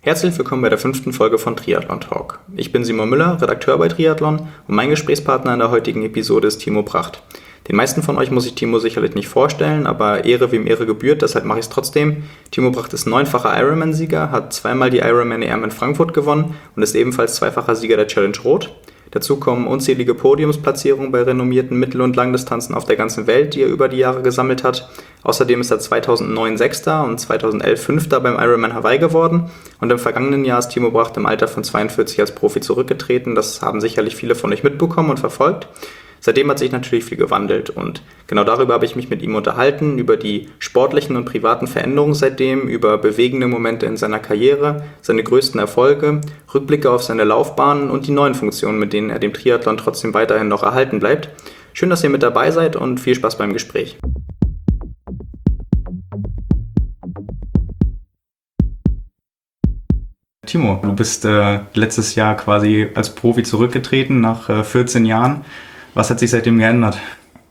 Herzlich willkommen bei der 5. Folge von Triathlon Talk. Ich bin Simon Müller, Redakteur bei Triathlon und mein Gesprächspartner in der heutigen Episode ist Timo Bracht. Den meisten von euch muss ich Timo sicherlich nicht vorstellen, aber Ehre wem Ehre gebührt, deshalb mache ich es trotzdem. Timo Bracht ist 9-facher Ironman-Sieger, hat zweimal die Ironman EM in Frankfurt gewonnen und ist ebenfalls 2-facher Sieger der Challenge Rot. Dazu kommen unzählige Podiumsplatzierungen bei renommierten Mittel- und Langdistanzen auf der ganzen Welt, die er über die Jahre gesammelt hat. Außerdem ist er 2009 Sechster und 2011 Fünfter beim Ironman Hawaii geworden. Und im vergangenen Jahr ist Timo Bracht im Alter von 42 als Profi zurückgetreten. Das haben sicherlich viele von euch mitbekommen und verfolgt. Seitdem hat sich natürlich viel gewandelt und genau darüber habe ich mich mit ihm unterhalten, über die sportlichen und privaten Veränderungen seitdem, über bewegende Momente in seiner Karriere, seine größten Erfolge, Rückblicke auf seine Laufbahn und die neuen Funktionen, mit denen er dem Triathlon trotzdem weiterhin noch erhalten bleibt. Schön, dass ihr mit dabei seid und viel Spaß beim Gespräch. Timo, du bist letztes Jahr quasi als Profi zurückgetreten nach 14 Jahren. Was hat sich seitdem geändert?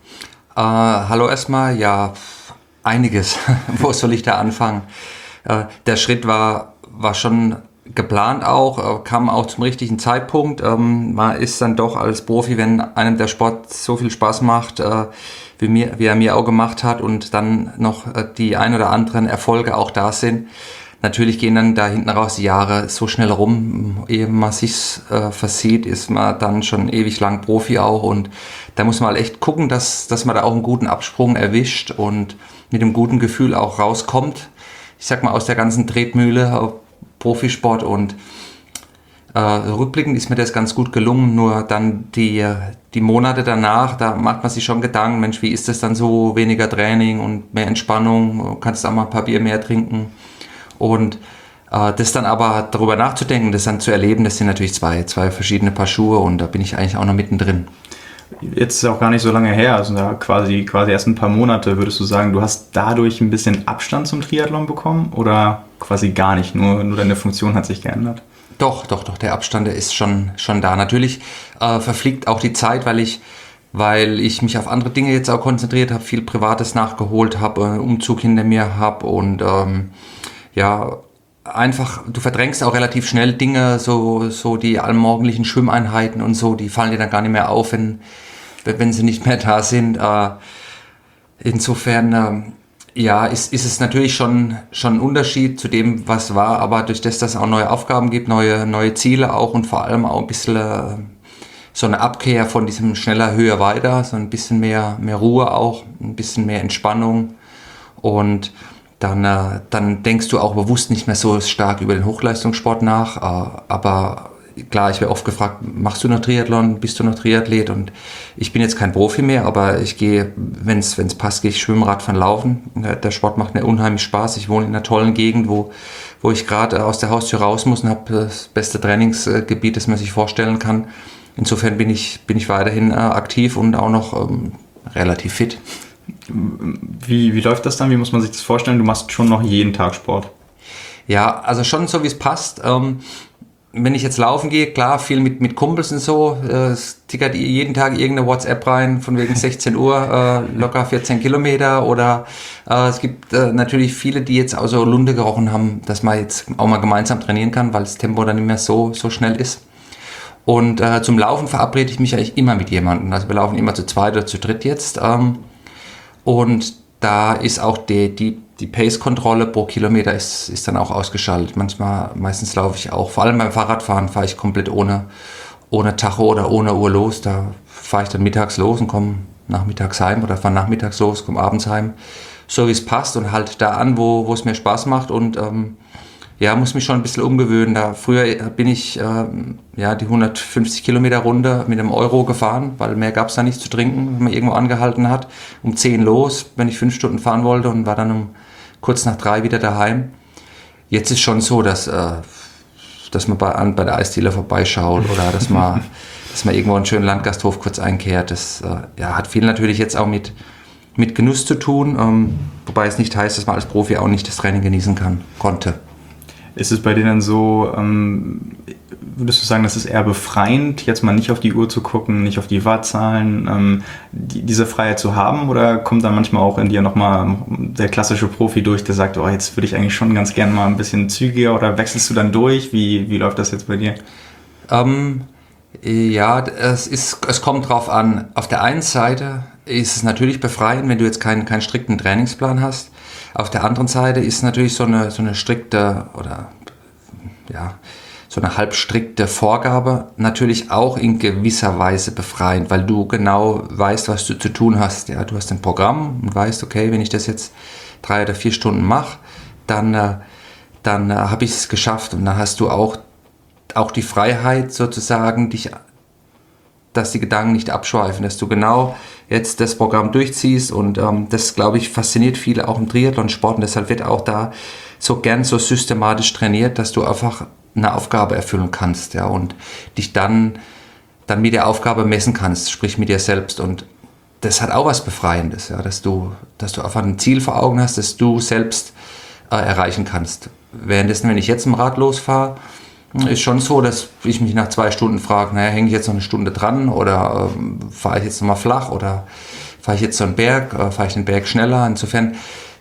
Hallo erstmal, ja, einiges. Wo soll ich da anfangen? Der Schritt war schon geplant auch, kam auch zum richtigen Zeitpunkt. Man ist dann doch als Profi, wenn einem der Sport so viel Spaß macht, wie er mir auch gemacht hat und dann noch die ein oder anderen Erfolge auch da sind. Natürlich gehen dann da hinten raus die Jahre so schnell rum, ehe man sich's versieht, ist man dann schon ewig lang Profi auch und da muss man halt echt gucken, dass man da auch einen guten Absprung erwischt und mit einem guten Gefühl auch rauskommt. Ich sag mal aus der ganzen Tretmühle, Profisport und rückblickend ist mir das ganz gut gelungen, nur dann die Monate danach, da macht man sich schon Gedanken, Mensch, wie ist das dann so, weniger Training und mehr Entspannung, kannst du auch mal ein paar Bier mehr trinken. Und das dann aber darüber nachzudenken, das dann zu erleben, das sind natürlich zwei verschiedene Paar Schuhe und da bin ich eigentlich auch noch mittendrin. Jetzt ist es auch gar nicht so lange her, also da quasi erst ein paar Monate, würdest du sagen, du hast dadurch ein bisschen Abstand zum Triathlon bekommen oder quasi gar nicht, nur deine Funktion hat sich geändert? Doch, der Abstand der ist schon da. Natürlich verfliegt auch die Zeit, weil ich mich auf andere Dinge jetzt auch konzentriert habe, viel Privates nachgeholt habe, einen Umzug hinter mir habe und ja, einfach, du verdrängst auch relativ schnell Dinge, so die allmorgendlichen Schwimmeinheiten und so, die fallen dir dann gar nicht mehr auf, wenn sie nicht mehr da sind. Insofern, ja, ist es natürlich schon ein Unterschied zu dem, was war, aber durch das, dass es auch neue Aufgaben gibt, neue Ziele auch und vor allem auch ein bisschen so eine Abkehr von diesem schneller, höher, weiter, so ein bisschen mehr Ruhe auch, ein bisschen mehr Entspannung und dann denkst du auch bewusst nicht mehr so stark über den Hochleistungssport nach. Aber klar, ich werde oft gefragt, machst du noch Triathlon, bist du noch Triathlet? Und ich bin jetzt kein Profi mehr, aber ich gehe, wenn es passt, gehe ich schwimmen, Radfahren, laufen. Der Sport macht mir unheimlich Spaß. Ich wohne in einer tollen Gegend, wo ich gerade aus der Haustür raus muss und habe das beste Trainingsgebiet, das man sich vorstellen kann. Insofern bin ich weiterhin aktiv und auch noch relativ fit. Wie läuft das dann? Wie muss man sich das vorstellen? Du machst schon noch jeden Tag Sport. Ja, also schon so, wie es passt. Wenn ich jetzt laufen gehe, klar, viel mit Kumpels und so, es tickert jeden Tag irgendeine WhatsApp rein, von wegen 16 Uhr, locker 14 Kilometer oder es gibt natürlich viele, die jetzt auch so Lunte gerochen haben, dass man jetzt auch mal gemeinsam trainieren kann, weil das Tempo dann nicht mehr so schnell ist. Und zum Laufen verabrede ich mich eigentlich immer mit jemandem. Also wir laufen immer zu zweit oder zu dritt jetzt. Und da ist auch die Pace-Kontrolle pro Kilometer ist dann auch ausgeschaltet. Meistens laufe ich auch, vor allem beim Fahrradfahren fahre ich komplett ohne Tacho oder ohne Uhr los. Da fahre ich dann mittags los und komme nachmittags heim oder fahre nachmittags los, komme abends heim. So wie es passt und halt da an, wo es mir Spaß macht und ja, muss mich schon ein bisschen umgewöhnen. Früher bin ich die 150 Kilometer Runde mit einem Euro gefahren, weil mehr gab es da nicht zu trinken, wenn man irgendwo angehalten hat. Um 10 los, wenn ich 5 Stunden fahren wollte und war dann kurz nach 3 wieder daheim. Jetzt ist schon so, dass man bei der Eisdiele vorbeischaut oder dass man irgendwo einen schönen Landgasthof kurz einkehrt. Das hat viel natürlich jetzt auch mit Genuss zu tun, wobei es nicht heißt, dass man als Profi auch nicht das Training genießen konnte. Ist es bei dir dann so, würdest du sagen, das ist eher befreiend, jetzt mal nicht auf die Uhr zu gucken, nicht auf die Wattzahlen, diese Freiheit zu haben? Oder kommt dann manchmal auch in dir nochmal der klassische Profi durch, der sagt, oh, jetzt würde ich eigentlich schon ganz gerne mal ein bisschen zügiger, oder wechselst du dann durch? Wie läuft das jetzt bei dir? Ja, es kommt drauf an. Auf der einen Seite ist es natürlich befreiend, wenn du jetzt keinen strikten Trainingsplan hast. Auf der anderen Seite ist natürlich so eine strikte oder ja, so eine halbstrikte Vorgabe natürlich auch in gewisser Weise befreiend, weil du genau weißt, was du zu tun hast. Ja, du hast ein Programm und weißt, okay, wenn ich das jetzt 3 oder 4 Stunden mache, dann habe ich es geschafft, und dann hast du auch die Freiheit sozusagen, dass die Gedanken nicht abschweifen, dass du genau jetzt das Programm durchziehst, und das, glaube ich, fasziniert viele auch im Triathlonsport, und deshalb wird auch da so gern so systematisch trainiert, dass du einfach eine Aufgabe erfüllen kannst, ja, und dich dann mit der Aufgabe messen kannst, sprich mit dir selbst, und das hat auch was Befreiendes, ja, dass du einfach ein Ziel vor Augen hast, das du selbst erreichen kannst. Währenddessen, wenn ich jetzt im Rad losfahre, ist schon so, dass ich mich nach 2 Stunden frage, naja, hänge ich jetzt noch eine Stunde dran, oder fahre ich jetzt nochmal flach, oder fahre ich jetzt so einen Berg, fahre ich den Berg schneller. Insofern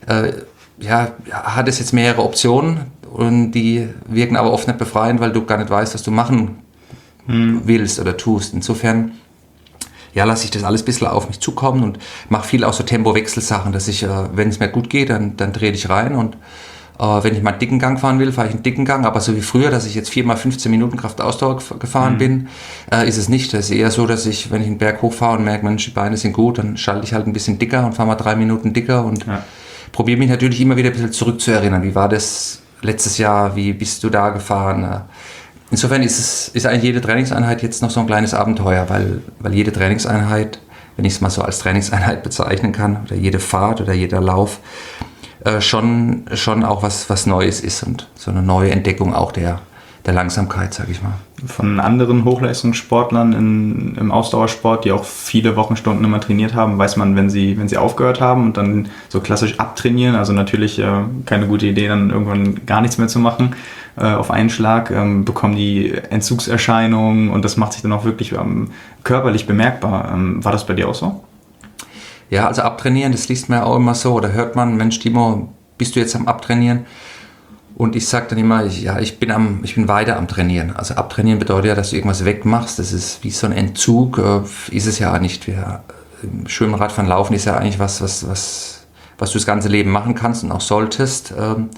hat es jetzt mehrere Optionen, und die wirken aber oft nicht befreiend, weil du gar nicht weißt, was du machen willst oder tust. Insofern lasse ich das alles ein bisschen auf mich zukommen und mache viel auch so Tempowechselsachen, dass ich, wenn es mir gut geht, dann drehe ich rein, und wenn ich mal einen dicken Gang fahren will, fahre ich einen dicken Gang, aber so wie früher, dass ich jetzt 4 mal 15 Minuten Kraftausdauer gefahren bin, ist es nicht. Das ist eher so, dass ich, wenn ich einen Berg hochfahre und merke, Mensch, die Beine sind gut, dann schalte ich halt ein bisschen dicker und fahre mal 3 Minuten dicker und probiere mich natürlich immer wieder ein bisschen zurückzuerinnern. Wie war das letztes Jahr? Wie bist du da gefahren? Insofern ist eigentlich jede Trainingseinheit jetzt noch so ein kleines Abenteuer, weil jede Trainingseinheit, wenn ich es mal so als Trainingseinheit bezeichnen kann, oder jede Fahrt oder jeder Lauf, schon auch was Neues ist, und so eine neue Entdeckung auch der Langsamkeit, sage ich mal. Von anderen Hochleistungssportlern im Ausdauersport, die auch viele Wochenstunden immer trainiert haben, weiß man, wenn sie aufgehört haben und dann so klassisch abtrainieren, also natürlich keine gute Idee, dann irgendwann gar nichts mehr zu machen, auf einen Schlag, bekommen die Entzugserscheinungen, und das macht sich dann auch wirklich körperlich bemerkbar. War das bei dir auch so? Ja, also abtrainieren, das liest man ja auch immer so, oder hört man, Mensch Timo, bist du jetzt am Abtrainieren? Und ich sage dann immer, ich bin weiter am Trainieren. Also abtrainieren bedeutet ja, dass du irgendwas wegmachst. Das ist wie so ein Entzug, ist es ja nicht. Schwimmen, Radfahren, Laufen ist ja eigentlich was du das ganze Leben machen kannst und auch solltest.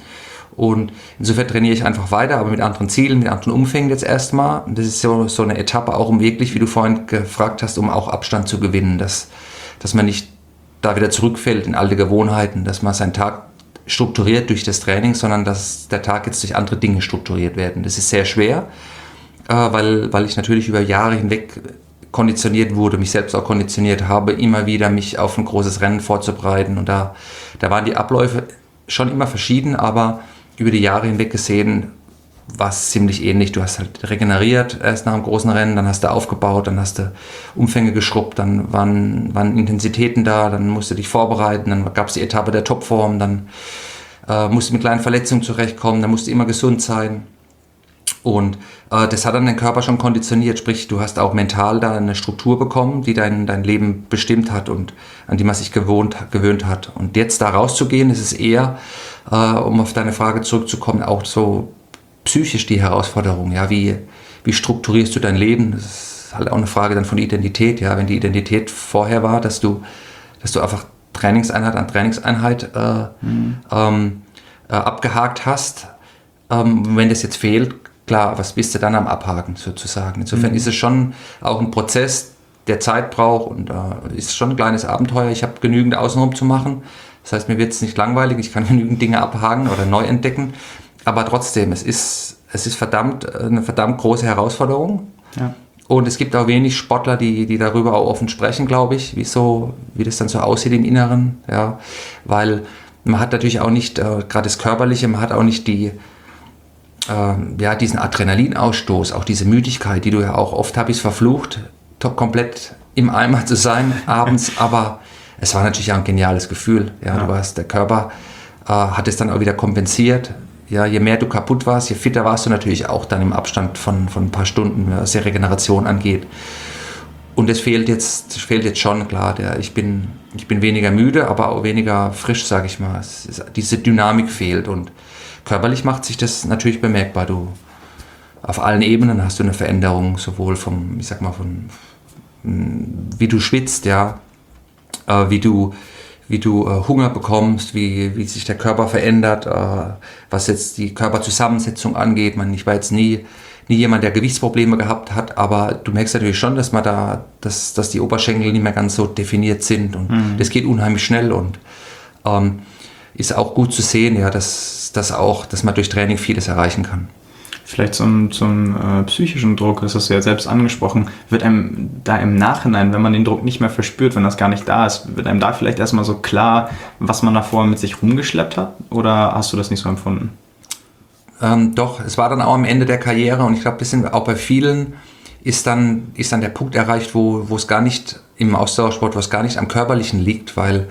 Und insofern trainiere ich einfach weiter, aber mit anderen Zielen, mit anderen Umfängen jetzt erstmal. Und das ist so eine Etappe, auch um wirklich, wie du vorhin gefragt hast, um auch Abstand zu gewinnen, dass man nicht da wieder zurückfällt in alte Gewohnheiten, dass man seinen Tag strukturiert durch das Training, sondern dass der Tag jetzt durch andere Dinge strukturiert werden. Das ist sehr schwer, weil ich natürlich über Jahre hinweg konditioniert wurde, mich selbst auch konditioniert habe, immer wieder mich auf ein großes Rennen vorzubereiten. Und da waren die Abläufe schon immer verschieden, aber über die Jahre hinweg gesehen war es ziemlich ähnlich. Du hast halt regeneriert erst nach einem großen Rennen, dann hast du aufgebaut, dann hast du Umfänge geschrubbt, dann waren Intensitäten da, dann musst du dich vorbereiten, dann gab es die Etappe der Topform, dann musst du mit kleinen Verletzungen zurechtkommen, dann musst du immer gesund sein. Und das hat dann den Körper schon konditioniert, sprich du hast auch mental da eine Struktur bekommen, die dein Leben bestimmt hat und an die man sich gewöhnt hat. Und jetzt da rauszugehen, ist es eher, um auf deine Frage zurückzukommen, auch so psychisch die Herausforderung, ja, wie strukturierst du dein Leben? Das ist halt auch eine Frage dann von Identität, ja, wenn die Identität vorher war, dass du einfach Trainingseinheit an Trainingseinheit abgehakt hast, wenn das jetzt fehlt, klar, was bist du dann am Abhaken sozusagen? Insofern ist es schon auch ein Prozess, der Zeit braucht, und ist schon ein kleines Abenteuer. Ich habe genügend außenrum zu machen, das heißt, mir wird es nicht langweilig, ich kann genügend Dinge abhaken oder neu entdecken. Aber trotzdem, es ist eine verdammt große Herausforderung. Ja. Und es gibt auch wenig Sportler, die darüber auch offen sprechen, glaube ich, wie das dann so aussieht im Inneren. Ja. Weil man hat natürlich auch nicht, gerade das Körperliche, man hat auch nicht diesen Adrenalinausstoß, auch diese Müdigkeit, die du ja auch oft, habe ich es verflucht, komplett im Eimer zu sein abends. Aber es war natürlich auch ein geniales Gefühl. Ja. Der Körper hat es dann auch wieder kompensiert, ja, je mehr du kaputt warst, je fitter warst du natürlich auch dann im Abstand von ein paar Stunden, was die Regeneration angeht. Und das fehlt jetzt schon, klar. Ich bin weniger müde, aber auch weniger frisch, sage ich mal. Diese Dynamik fehlt und körperlich macht sich das natürlich bemerkbar. Du auf allen Ebenen hast du eine Veränderung, sowohl wie du schwitzt, ja, wie du Hunger bekommst, wie sich der Körper verändert, was jetzt die Körperzusammensetzung angeht. Ich war jetzt nie jemand, der Gewichtsprobleme gehabt hat, aber du merkst natürlich schon, dass die Oberschenkel nicht mehr ganz so definiert sind und das geht unheimlich schnell und ist auch gut zu sehen, ja, dass man durch Training vieles erreichen kann. Vielleicht zum psychischen Druck, das hast du ja selbst angesprochen, wird einem da im Nachhinein, wenn man den Druck nicht mehr verspürt, wenn das gar nicht da ist, wird einem da vielleicht erstmal so klar, was man davor mit sich rumgeschleppt hat? Oder hast du das nicht so empfunden? Doch, es war dann auch am Ende der Karriere und ich glaube, auch bei vielen ist dann der Punkt erreicht, wo es gar nicht im Ausdauersport, wo es gar nicht am Körperlichen liegt, weil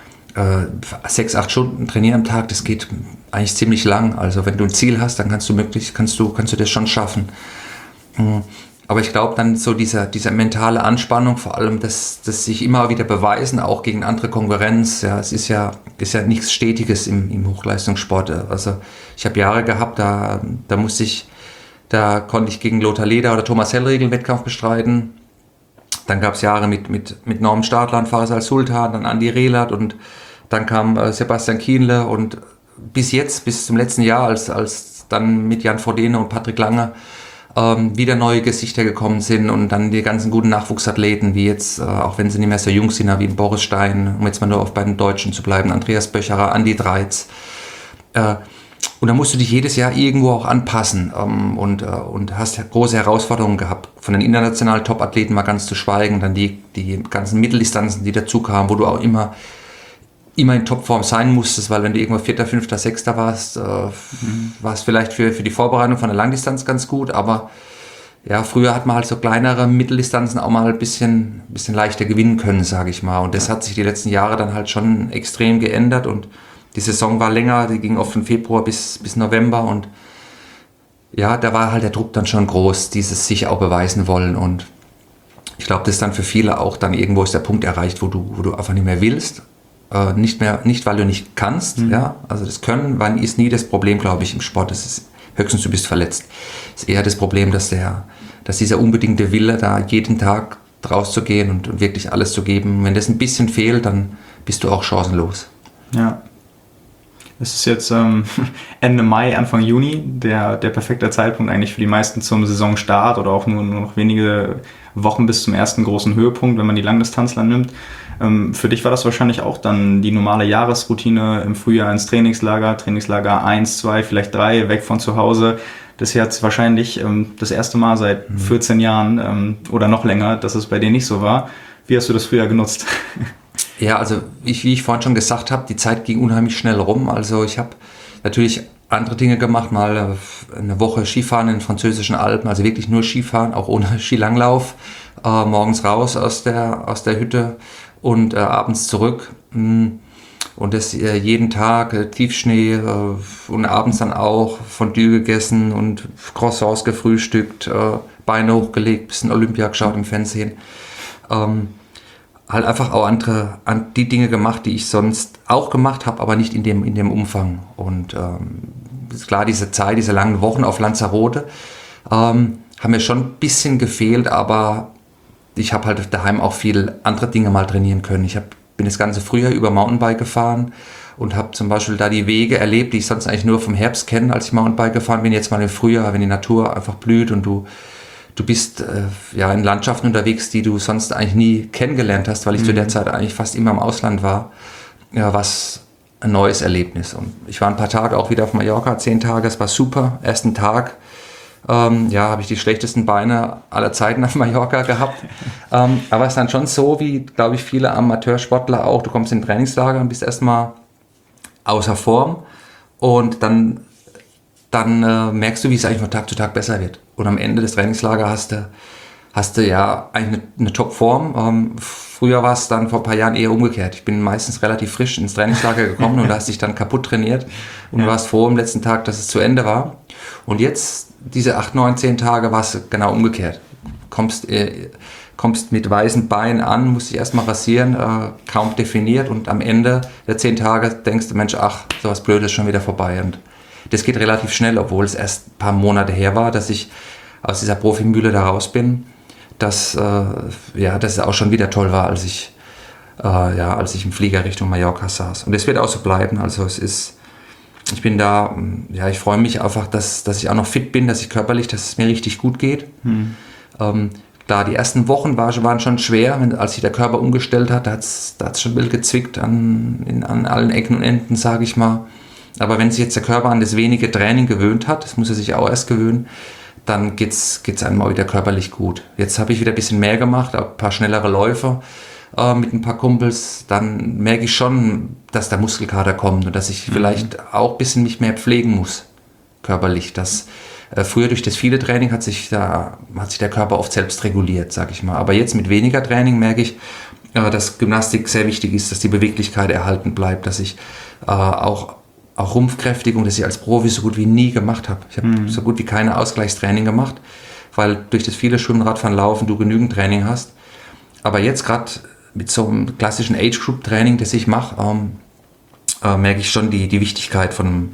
6-8 Stunden trainieren am Tag, das geht eigentlich ziemlich lang. Also wenn du ein Ziel hast, dann kannst du das schon schaffen. Aber ich glaube dann so diese mentale Anspannung, vor allem das sich immer wieder beweisen, auch gegen andere Konkurrenz. Ja, es ist ja nichts Stetiges im Hochleistungssport. Also ich habe Jahre gehabt, da konnte ich gegen Lothar Leder oder Thomas Hellriegel einen Wettkampf bestreiten. Dann gab es Jahre mit Norman Stadler und Faris Al-Sultan, dann Andi Rehlert und dann kam Sebastian Kienle und bis zum letzten Jahr, als dann mit Jan Frodeno und Patrick Lange wieder neue Gesichter gekommen sind und dann die ganzen guten Nachwuchsathleten, wie jetzt, auch wenn sie nicht mehr so jung sind, wie Boris Stein, um jetzt mal nur bei den Deutschen zu bleiben, Andreas Böcherer, Andi Dreiz. Und da musst du dich jedes Jahr irgendwo auch anpassen und hast große Herausforderungen gehabt. Von den internationalen Top-Athleten mal ganz zu schweigen, dann die ganzen Mitteldistanzen, die dazu kamen, wo du auch immer in Topform sein musstest, weil wenn du irgendwo 4., 5., 6. warst, war es vielleicht für die Vorbereitung von der Langdistanz ganz gut, aber ja, früher hat man halt so kleinere Mitteldistanzen auch mal ein bisschen leichter gewinnen können, sage ich mal. Und das hat sich die letzten Jahre dann halt schon extrem geändert und die Saison war länger, die ging oft von Februar bis November und ja, da war halt der Druck dann schon groß, dieses sich auch beweisen wollen und ich glaube, das ist dann für viele auch dann irgendwo ist der Punkt erreicht, wo du einfach nicht mehr willst. Nicht, weil du nicht kannst, ja, also das Können ist nie das Problem, glaube ich, im Sport, das ist höchstens du bist verletzt. Es ist eher das Problem, dass dieser unbedingte Wille, da jeden Tag rauszugehen und wirklich alles zu geben, wenn das ein bisschen fehlt, dann bist du auch chancenlos. Ja. Es ist jetzt Ende Mai, Anfang Juni, der perfekte Zeitpunkt eigentlich für die meisten zum Saisonstart oder auch nur noch wenige Wochen bis zum ersten großen Höhepunkt, wenn man die Langdistanzler nimmt. Für dich war das wahrscheinlich auch dann die normale Jahresroutine im Frühjahr ins Trainingslager 1, 2, vielleicht 3, weg von zu Hause. Das ist jetzt wahrscheinlich das erste Mal seit 14 Jahren oder noch länger, dass es bei dir nicht so war. Wie hast du das früher genutzt? Ja, also wie ich vorhin schon gesagt habe, die Zeit ging unheimlich schnell rum. Also ich habe natürlich andere Dinge gemacht, mal eine Woche Skifahren in den französischen Alpen, also wirklich nur Skifahren, auch ohne Skilanglauf, morgens raus aus der Hütte und abends zurück. Und das jeden Tag, Tiefschnee und abends dann auch Fondue gegessen und Croissants gefrühstückt, Beine hochgelegt, bisschen Olympia geschaut im Fernsehen. Halt einfach auch die Dinge gemacht, die ich sonst auch gemacht habe, aber nicht in dem Umfang. Und klar, diese langen Wochen auf Lanzarote haben mir schon ein bisschen gefehlt, aber ich habe halt daheim auch viel andere Dinge mal trainieren können. Bin das ganze Frühjahr über Mountainbike gefahren und habe zum Beispiel da die Wege erlebt, die ich sonst eigentlich nur vom Herbst kenne, als ich Mountainbike gefahren bin. Jetzt mal im Frühjahr, wenn die Natur einfach blüht und du bist in Landschaften unterwegs, die du sonst eigentlich nie kennengelernt hast, weil ich zu der Zeit eigentlich fast immer im Ausland war. Ja, was ein neues Erlebnis. Und ich war ein paar Tage auch wieder auf Mallorca, 10 Tage, es war super. Ersten Tag habe ich die schlechtesten Beine aller Zeiten auf Mallorca gehabt. Aber es ist dann schon so, wie, glaube ich, viele Amateursportler auch, du kommst in ein Trainingslager und bist erstmal außer Form und dann merkst du, wie es eigentlich von Tag zu Tag besser wird. Und am Ende des Trainingslagers hast du ja eigentlich eine Top-Form. Früher war es dann vor ein paar Jahren eher umgekehrt. Ich bin meistens relativ frisch ins Trainingslager gekommen und da hast dich dann kaputt trainiert und warst froh am letzten Tag, dass es zu Ende war. Und jetzt, diese 8, 9, 10 Tage, war es genau umgekehrt. Kommst mit weißen Beinen an, musst dich erstmal rasieren, kaum definiert und am Ende der 10 Tage denkst du, Mensch, ach, sowas Blödes ist schon wieder vorbei. Und das geht relativ schnell, obwohl es erst ein paar Monate her war, dass ich aus dieser Profimühle da raus bin, dass es auch schon wieder toll war, als ich im Flieger Richtung Mallorca saß. Und es wird auch so bleiben. Also ich bin da, ich freue mich einfach, dass ich auch noch fit bin, dass es mir richtig gut geht. Klar, die ersten Wochen waren schon schwer, als sich der Körper umgestellt hat, da hat's schon ein bisschen gezwickt an allen Ecken und Enden, sage ich mal. Aber wenn sich jetzt der Körper an das wenige Training gewöhnt hat, das muss er sich auch erst gewöhnen, dann geht's einem mal wieder körperlich gut. Jetzt habe ich wieder ein bisschen mehr gemacht, ein paar schnellere Läufe mit ein paar Kumpels. Dann merke ich schon, dass der Muskelkater kommt und dass ich vielleicht auch ein bisschen mich mehr pflegen muss, körperlich. Früher durch das viele Training hat sich der Körper oft selbst reguliert, sag ich mal. Aber jetzt mit weniger Training merke ich, dass Gymnastik sehr wichtig ist, dass die Beweglichkeit erhalten bleibt, dass ich auch Rumpfkräftigung, das ich als Profi so gut wie nie gemacht habe. Ich habe so gut wie keine Ausgleichstraining gemacht, weil durch das viele Schwimmen, Radfahren, Laufen du genügend Training hast. Aber jetzt gerade mit so einem klassischen Age-Group-Training, das ich mache, merke ich schon die Wichtigkeit von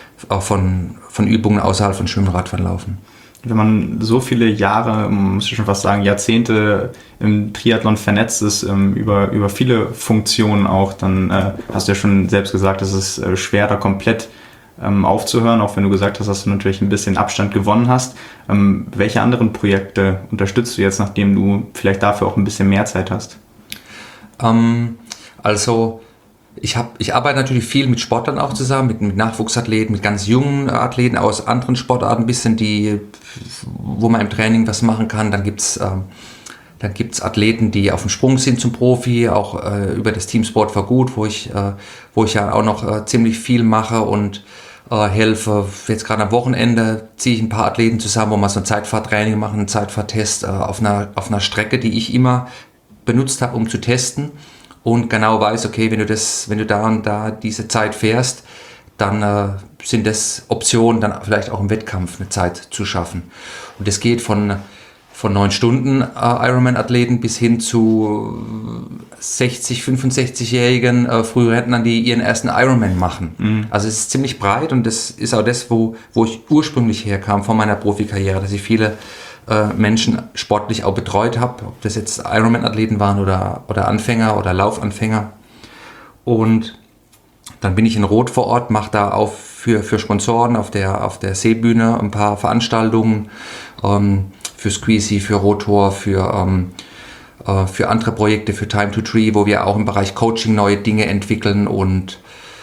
Übungen außerhalb von Schwimmen, Radfahren, Laufen. Wenn man so viele Jahre, muss ich schon fast sagen, Jahrzehnte im Triathlon vernetzt ist, über viele Funktionen auch, dann hast du ja schon selbst gesagt, es ist schwer, da komplett aufzuhören, auch wenn du gesagt hast, dass du natürlich ein bisschen Abstand gewonnen hast. Welche anderen Projekte unterstützt du jetzt, nachdem du vielleicht dafür auch ein bisschen mehr Zeit hast? Ich arbeite natürlich viel mit Sportlern auch zusammen, mit Nachwuchsathleten, mit ganz jungen Athleten aus anderen Sportarten, ein bisschen wo man im Training was machen kann. Dann gibt's Athleten, die auf dem Sprung sind zum Profi, auch über das Team Sport for Good, wo ich ja auch noch ziemlich viel mache und helfe. Jetzt gerade am Wochenende ziehe ich ein paar Athleten zusammen, wo wir so ein Zeitfahrtraining machen, einen Zeitfahrtest auf einer Strecke, die ich immer benutzt habe, um zu testen. Und genau weiß, okay, wenn du da und da diese Zeit fährst, dann sind das Optionen, dann vielleicht auch im Wettkampf eine Zeit zu schaffen. Und das geht von 9 Stunden Ironman-Athleten bis hin zu 60, 65-jährigen Frührentnern, die ihren ersten Ironman machen. Also es ist ziemlich breit und das ist auch das, wo ich ursprünglich herkam von meiner Profikarriere, dass ich viele Menschen sportlich auch betreut habe, ob das jetzt Ironman-Athleten waren oder Anfänger oder Laufanfänger. Und dann bin ich in Roth vor Ort, mache da auch für Sponsoren auf der Seebühne ein paar Veranstaltungen, für Squeezy, für Rotor, für andere Projekte, für Time to Tree, wo wir auch im Bereich Coaching neue Dinge entwickeln und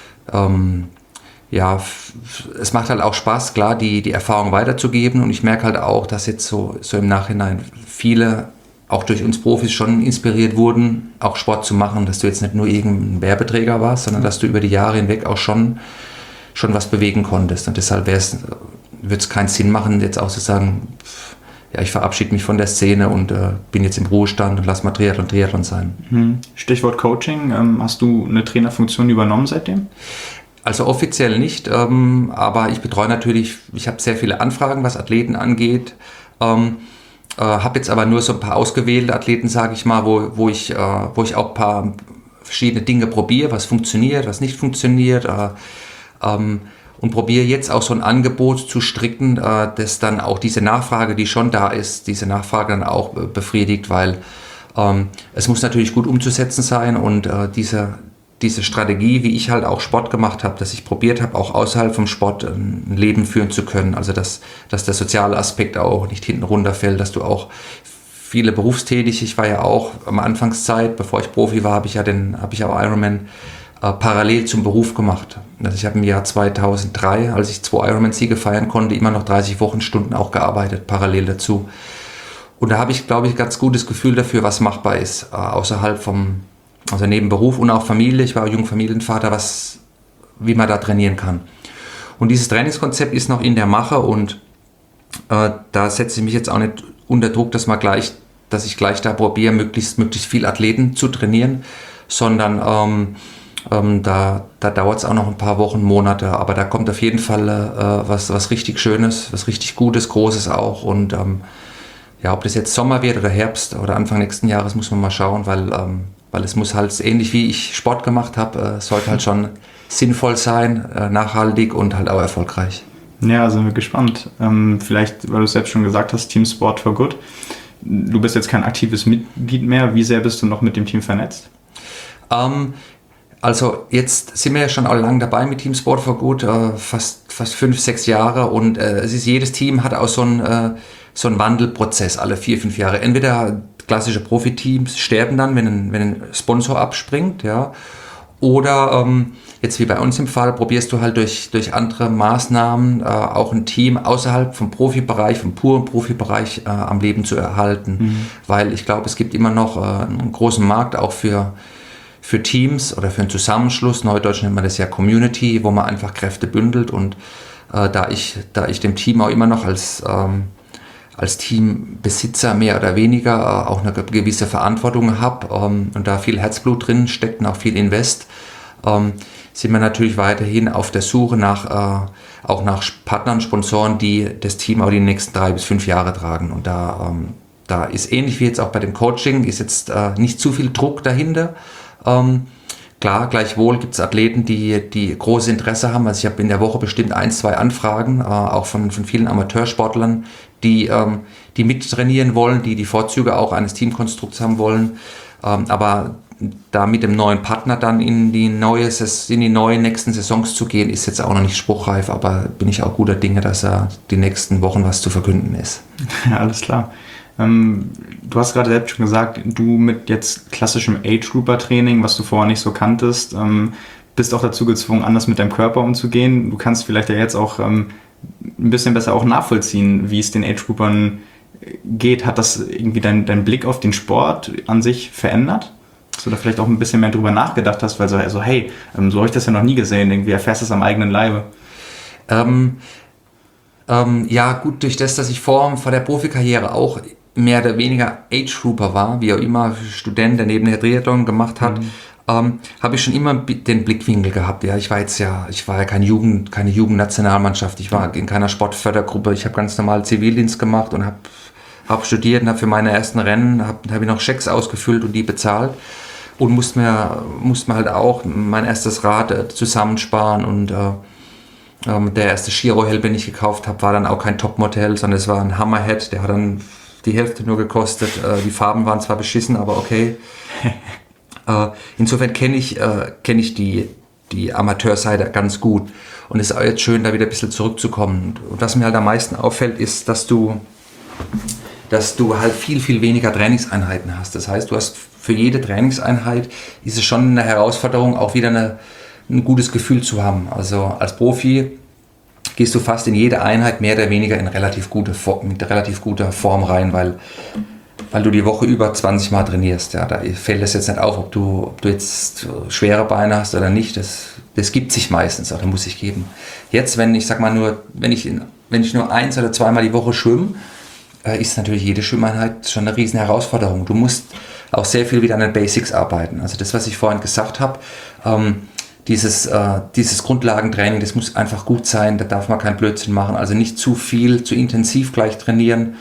es macht halt auch Spaß, klar, die Erfahrung weiterzugeben und ich merke halt auch, dass jetzt so im Nachhinein viele auch durch uns Profis schon inspiriert wurden, auch Sport zu machen, dass du jetzt nicht nur irgendein Werbeträger warst, sondern dass du über die Jahre hinweg auch schon was bewegen konntest und deshalb wird es keinen Sinn machen, jetzt auch zu sagen, ja, ich verabschiede mich von der Szene und bin jetzt im Ruhestand und lass mal Triathlon sein. Stichwort Coaching, hast du eine Trainerfunktion übernommen seitdem? Also offiziell nicht, aber ich betreue natürlich, ich habe sehr viele Anfragen, was Athleten angeht, habe jetzt aber nur so ein paar ausgewählte Athleten, sage ich mal, wo ich auch ein paar verschiedene Dinge probiere, was funktioniert, was nicht funktioniert und probiere jetzt auch so ein Angebot zu stricken, das dann auch diese Nachfrage, die schon da ist, diese Nachfrage dann auch befriedigt, weil es muss natürlich gut umzusetzen sein und diese Strategie, wie ich halt auch Sport gemacht habe, dass ich probiert habe, auch außerhalb vom Sport ein Leben führen zu können. Also dass der soziale Aspekt auch nicht hinten runterfällt, dass du auch viele berufstätig, ich war ja auch am Anfangszeit, bevor ich Profi war, habe ich auch Ironman parallel zum Beruf gemacht. Also ich habe im Jahr 2003, als ich 2 Ironman-Siege feiern konnte, immer noch 30 Wochenstunden auch gearbeitet, parallel dazu. Und da habe ich, glaube ich, ganz gutes Gefühl dafür, was machbar ist, außerhalb also neben Beruf und auch Familie, ich war Jungfamilienvater, wie man da trainieren kann. Und dieses Trainingskonzept ist noch in der Mache und da setze ich mich jetzt auch nicht unter Druck, dass wir gleich dass ich gleich da probiere, möglichst viel Athleten zu trainieren, sondern da dauert es auch noch ein paar Wochen, Monate, aber da kommt auf jeden Fall was richtig Schönes, was richtig Gutes, Großes auch. Und ob das jetzt Sommer wird oder Herbst oder Anfang nächsten Jahres, muss man mal schauen, weil es muss halt ähnlich wie ich Sport gemacht habe, sollte halt schon sinnvoll sein, nachhaltig und halt auch erfolgreich. Ja, sind wir gespannt. Vielleicht, weil du es selbst schon gesagt hast, Team Sport for Good. Du bist jetzt kein aktives Mitglied mehr. Wie sehr bist du noch mit dem Team vernetzt? Also jetzt sind wir ja schon lange dabei mit Team Sport for Good, fast 5-6 Jahre, und jedes Team hat auch so einen Wandelprozess alle 4-5 Jahre. Entweder klassische Profiteams sterben dann, wenn ein Sponsor abspringt, ja, oder jetzt wie bei uns im Fall, probierst du halt durch andere Maßnahmen auch ein Team außerhalb vom Profibereich, vom puren Profibereich am Leben zu erhalten. Weil ich glaube, es gibt immer noch einen großen Markt auch für Teams oder für einen Zusammenschluss. Neudeutsch nennt man das ja Community, wo man einfach Kräfte bündelt. Und da ich dem Team auch immer noch als Teambesitzer mehr oder weniger auch eine gewisse Verantwortung habe und da viel Herzblut drin steckt und auch viel Invest, sind wir natürlich weiterhin auf der Suche auch nach Partnern, Sponsoren, die das Team auch die nächsten 3 bis 5 Jahre tragen. Und da ist ähnlich wie jetzt auch bei dem Coaching, ist jetzt nicht zu viel Druck dahinter. Klar, gleichwohl gibt es Athleten, die großes Interesse haben. Also ich habe in der Woche bestimmt 1-2 Anfragen, auch von vielen Amateursportlern, die mittrainieren wollen, die Vorzüge auch eines Teamkonstrukts haben wollen. Aber da mit dem neuen Partner dann in die neuen nächsten Saisons zu gehen, ist jetzt auch noch nicht spruchreif, aber bin ich auch guter Dinge, dass die nächsten Wochen was zu verkünden ist. Ja, alles klar. Du hast gerade selbst schon gesagt, du mit jetzt klassischem Age-Grouper-Training, was du vorher nicht so kanntest, bist auch dazu gezwungen, anders mit deinem Körper umzugehen. Du kannst vielleicht ja jetzt auch ein bisschen besser auch nachvollziehen, wie es den Age-Groupern geht. Hat das irgendwie dein Blick auf den Sport an sich verändert? Dass du da vielleicht auch ein bisschen mehr drüber nachgedacht hast, weil so hey, so habe ich das ja noch nie gesehen, irgendwie erfährst du es am eigenen Leibe. Ja, gut, durch das, dass ich vor der Profikarriere auch mehr oder weniger Age-Grouper war, wie auch immer Student, der neben der Triathlon gemacht hat, habe ich schon immer den Blickwinkel gehabt. Ja, ich war ja keine Jugendnationalmannschaft, ich war in keiner Sportfördergruppe, ich habe ganz normal Zivildienst gemacht und habe studiert und habe für meine ersten Rennen habe ich noch Schecks ausgefüllt und die bezahlt und musste mir halt auch mein erstes Rad zusammensparen und der erste Girohelm, den ich gekauft habe, war dann auch kein Topmodell, sondern es war ein Hammerhead, der hat dann die Hälfte nur gekostet. Die Farben waren zwar beschissen, aber okay. Insofern kenne ich die Amateurseite ganz gut. Und es ist auch jetzt schön, da wieder ein bisschen zurückzukommen. Und was mir halt am meisten auffällt, ist, dass du halt viel, viel weniger Trainingseinheiten hast. Das heißt, du hast für jede Trainingseinheit ist es schon eine Herausforderung, auch wieder ein gutes Gefühl zu haben. Also als Profi gehst du fast in jede Einheit mehr oder weniger mit relativ guter Form rein, weil du die Woche über 20 Mal trainierst. Ja, da fällt es jetzt nicht auf, ob du jetzt schwere Beine hast oder nicht. Das gibt sich meistens, oder muss sich geben. Jetzt, wenn ich nur 1 oder 2 Mal die Woche schwimme, ist natürlich jede Schwimmeinheit schon eine riesen Herausforderung. Du musst auch sehr viel wieder an den Basics arbeiten. Also das, was ich vorhin gesagt habe, dieses Grundlagentraining, das muss einfach gut sein, da darf man keinen Blödsinn machen, also nicht zu viel, zu intensiv gleich trainieren.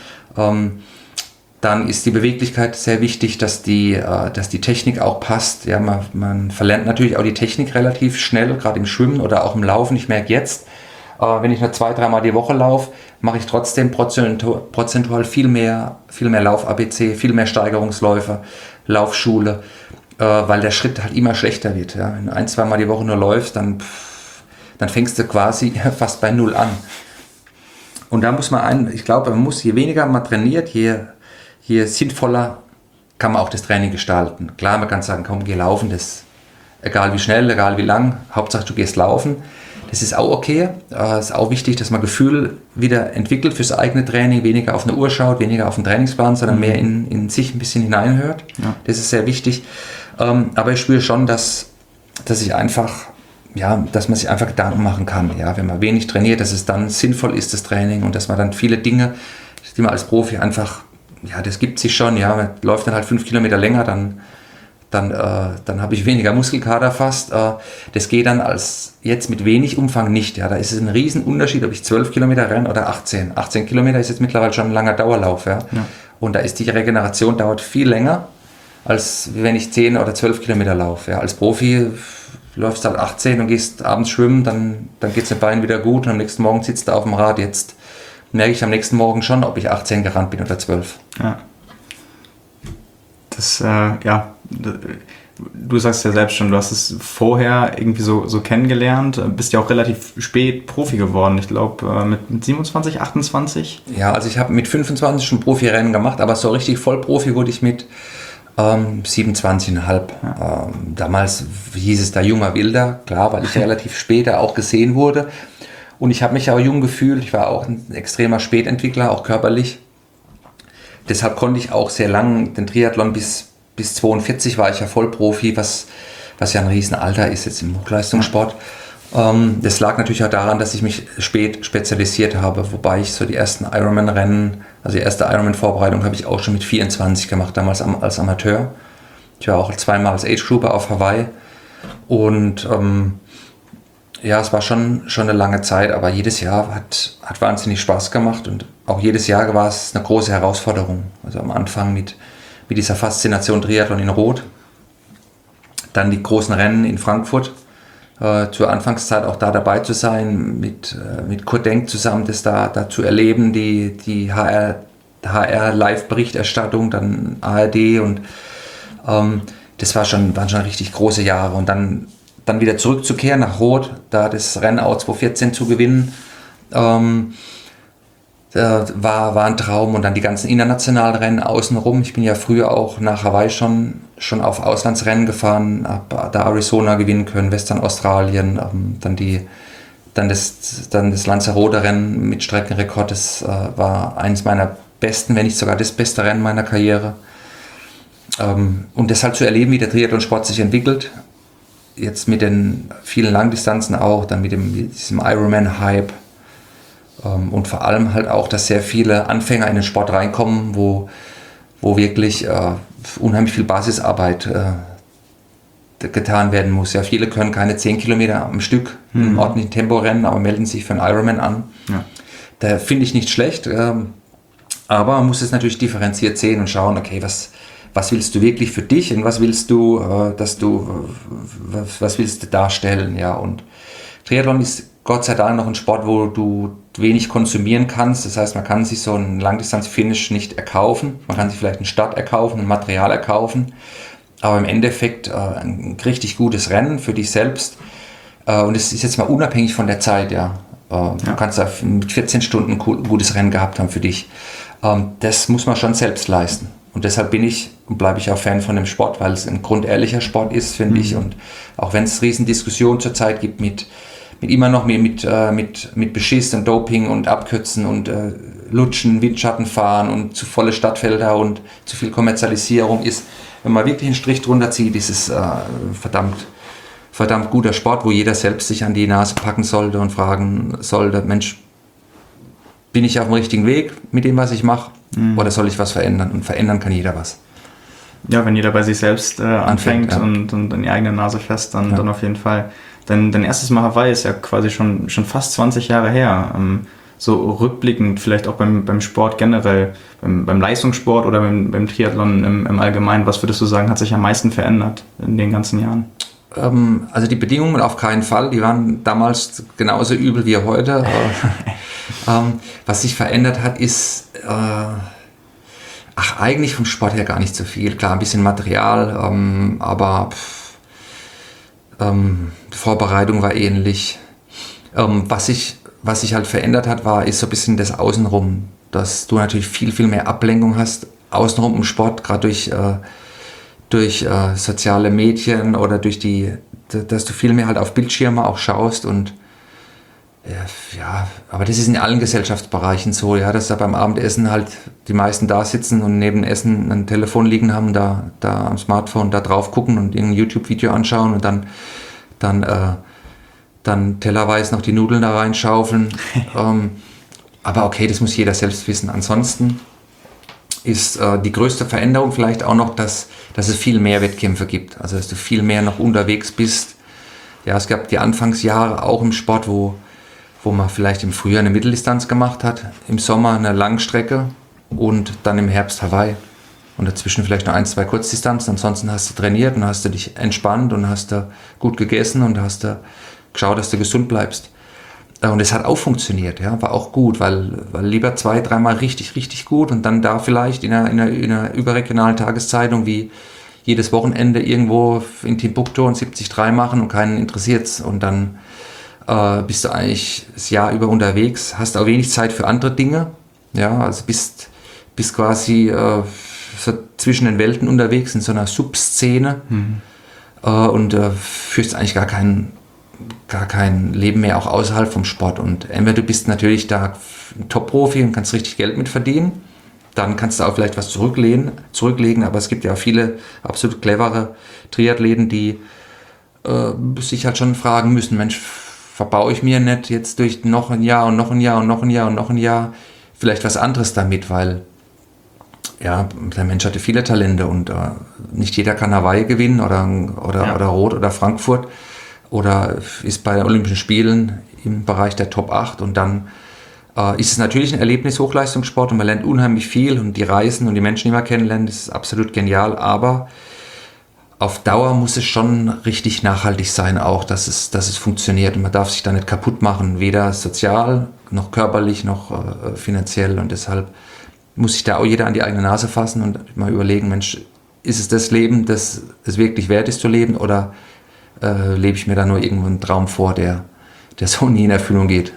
Dann ist die Beweglichkeit sehr wichtig, dass die Technik auch passt. Ja, man verlernt natürlich auch die Technik relativ schnell, gerade im Schwimmen oder auch im Laufen. Ich merke jetzt, wenn ich nur 2-3 Mal die Woche laufe, mache ich trotzdem prozentual viel mehr Lauf-ABC, viel mehr Steigerungsläufe, Laufschule, weil der Schritt halt immer schlechter wird. Ja. Wenn du 1-2 Mal die Woche nur läufst, dann fängst du quasi fast bei Null an. Und da muss ich glaube, je weniger man trainiert, je sinnvoller kann man auch das Training gestalten. Klar, man kann sagen, komm, geh laufen, das egal wie schnell, egal wie lang, Hauptsache du gehst laufen. Das ist auch okay. Es ist auch wichtig, dass man Gefühl wieder entwickelt fürs eigene Training, weniger auf eine Uhr schaut, weniger auf den Trainingsplan, sondern mehr in sich ein bisschen hineinhört. Ja. Das ist sehr wichtig. Aber ich spüre schon, dass man sich einfach Gedanken machen kann. Ja, wenn man wenig trainiert, dass es dann sinnvoll ist, das Training, und dass man dann viele Dinge, die man als Profi einfach ja, das gibt sich schon, ja, man läuft dann halt 5 Kilometer länger, dann habe ich weniger Muskelkater fast. Das geht dann als jetzt mit wenig Umfang nicht. Ja. Da ist es ein Riesenunterschied, ob ich 12 Kilometer renne oder 18. 18 Kilometer ist jetzt mittlerweile schon ein langer Dauerlauf. Ja. Ja. Und da ist die Regeneration dauert viel länger, als wenn ich 10 oder 12 Kilometer laufe. Ja. Als Profi läufst du halt 18 und gehst abends schwimmen, dann geht es den Beinen wieder gut und am nächsten Morgen sitzt du auf dem Rad. Jetzt merke ich am nächsten Morgen schon, ob ich 18 gerannt bin oder 12. Ja. Das, du sagst ja selbst schon, du hast es vorher irgendwie so kennengelernt, bist ja auch relativ spät Profi geworden, ich glaube mit 27, 28? Ja, also ich habe mit 25 schon Profirennen gemacht, aber so richtig Vollprofi wurde ich mit 27,5. Ja. Damals hieß es da junger Wilder, klar, weil ich relativ später auch gesehen wurde und ich habe mich auch jung gefühlt, ich war auch ein extremer Spätentwickler, auch körperlich. Deshalb konnte ich auch sehr lang den Triathlon bis 42 war ich ja Vollprofi, was ja ein Riesenalter ist jetzt im Hochleistungssport. Das lag natürlich auch daran, dass ich mich spät spezialisiert habe, wobei ich so die ersten Ironman-Rennen, also die erste Ironman-Vorbereitung habe ich auch schon mit 24 gemacht, damals als Amateur. Ich war auch zweimal als Age-Grouper auf Hawaii und es war schon eine lange Zeit, aber jedes Jahr hat wahnsinnig Spaß gemacht und auch jedes Jahr war es eine große Herausforderung. Also am Anfang mit dieser Faszination Triathlon in Rot, dann die großen Rennen in Frankfurt, zur Anfangszeit auch da dabei zu sein, mit Kurt Denk zusammen das da zu erleben, die HR-Live-Berichterstattung, dann ARD und das waren schon richtig große Jahre und dann wieder zurückzukehren nach Rot, da das Rennen auch 2014 zu gewinnen, war ein Traum und dann die ganzen internationalen Rennen außenrum. Ich bin ja früher auch nach Hawaii schon auf Auslandsrennen gefahren, habe da Arizona gewinnen können, Western Australien, dann das Lanzarote-Rennen mit Streckenrekord, das war eines meiner besten, wenn nicht sogar das beste Rennen meiner Karriere. Und das halt zu erleben, wie der Triathlon-Sport sich entwickelt, jetzt mit den vielen Langdistanzen auch, dann mit diesem Ironman-Hype und vor allem halt auch, dass sehr viele Anfänger in den Sport reinkommen, wo wirklich unheimlich viel Basisarbeit getan werden muss. Ja, viele können keine 10 Kilometer am Stück im ordentlichen Tempo rennen, aber melden sich für einen Ironman an. Ja. Da finde ich nicht schlecht, aber man muss es natürlich differenziert sehen und schauen, okay, was willst du wirklich für dich und was willst du, was willst du darstellen, ja, und Triathlon ist Gott sei Dank noch ein Sport, wo du wenig konsumieren kannst, das heißt, man kann sich so einen Langdistanz-Finish nicht erkaufen, man kann sich vielleicht einen Start erkaufen, ein Material erkaufen, aber im Endeffekt ein richtig gutes Rennen für dich selbst und es ist jetzt mal unabhängig von der Zeit, ja, du kannst da mit 14 Stunden ein gutes Rennen gehabt haben für dich, das muss man schon selbst leisten. Und deshalb bleibe ich auch Fan von dem Sport, weil es ein grundehrlicher Sport ist, finde ich. Und auch wenn es Riesendiskussionen zurzeit gibt mit Beschiss und Doping und Abkürzen und Lutschen, Windschatten fahren und zu volle Stadtfelder und zu viel Kommerzialisierung ist, wenn man wirklich einen Strich drunter zieht, ist es verdammt guter Sport, wo jeder selbst sich an die Nase packen sollte und fragen sollte, Mensch, bin ich auf dem richtigen Weg mit dem, was ich mache? Oder soll ich was verändern? Und verändern kann jeder was. Ja, wenn jeder bei sich selbst anfängt und an die eigene Nase fest, dann auf jeden Fall. Denn dein erstes Mal Hawaii ist ja quasi schon fast 20 Jahre her. So rückblickend, vielleicht auch beim Sport generell, beim Leistungssport oder beim Triathlon im Allgemeinen, was würdest du sagen, hat sich am meisten verändert in den ganzen Jahren? Also die Bedingungen auf keinen Fall, die waren damals genauso übel wie heute. Was sich verändert hat, ist eigentlich vom Sport her gar nicht so viel. Klar, ein bisschen Material, aber die Vorbereitung war ähnlich. Was sich halt verändert hat, ist so ein bisschen das Außenrum, dass du natürlich viel, viel mehr Ablenkung hast, außenrum im Sport, gerade durch soziale Medien oder dass du viel mehr halt auf Bildschirme auch schaust und ja, aber das ist in allen Gesellschaftsbereichen so, ja, dass da beim Abendessen halt die meisten da sitzen und neben Essen ein Telefon liegen haben, da am Smartphone da drauf gucken und irgendein YouTube-Video anschauen und dann tellerweise noch die Nudeln da reinschaufeln. Aber okay, das muss jeder selbst wissen. Ansonsten ist die größte Veränderung vielleicht auch noch, dass es viel mehr Wettkämpfe gibt. Also dass du viel mehr noch unterwegs bist. Ja, es gab die Anfangsjahre auch im Sport, wo man vielleicht im Frühjahr eine Mitteldistanz gemacht hat, im Sommer eine Langstrecke und dann im Herbst Hawaii. Und dazwischen vielleicht noch 1, 2 Kurzdistanzen. Ansonsten hast du trainiert und hast du dich entspannt und hast du gut gegessen und hast du geschaut, dass du gesund bleibst. Und es hat auch funktioniert, ja, war auch gut, weil lieber 2, 3 Mal richtig, richtig gut und dann da vielleicht in einer überregionalen Tageszeitung wie jedes Wochenende irgendwo in Timbuktu und 73 machen und keinen interessiert's. Und dann bist du eigentlich das Jahr über unterwegs, hast auch wenig Zeit für andere Dinge, ja, also bist quasi so zwischen den Welten unterwegs in so einer Subszene und führst eigentlich gar kein Leben mehr auch außerhalb vom Sport. Und entweder du bist natürlich da ein Top-Profi und kannst richtig Geld mit verdienen, dann kannst du auch vielleicht was zurücklegen, aber es gibt ja auch viele absolut clevere Triathleten, die sich halt schon fragen müssen, Mensch, verbaue ich mir nicht jetzt durch noch ein Jahr und noch ein Jahr und noch ein Jahr und noch ein Jahr vielleicht was anderes damit, weil ja, der Mensch hatte viele Talente und nicht jeder kann Hawaii gewinnen oder Rot oder Frankfurt oder ist bei den Olympischen Spielen im Bereich der Top 8 und dann ist es natürlich ein Erlebnis Hochleistungssport und man lernt unheimlich viel und die Reisen und die Menschen, die man kennenlernt, ist absolut genial, aber auf Dauer muss es schon richtig nachhaltig sein auch, dass es funktioniert und man darf sich da nicht kaputt machen, weder sozial, noch körperlich, noch finanziell und deshalb muss sich da auch jeder an die eigene Nase fassen und mal überlegen, Mensch, ist es das Leben, das es wirklich wert ist zu leben oder lebe ich mir da nur irgendwo einen Traum vor, der so nie in Erfüllung geht?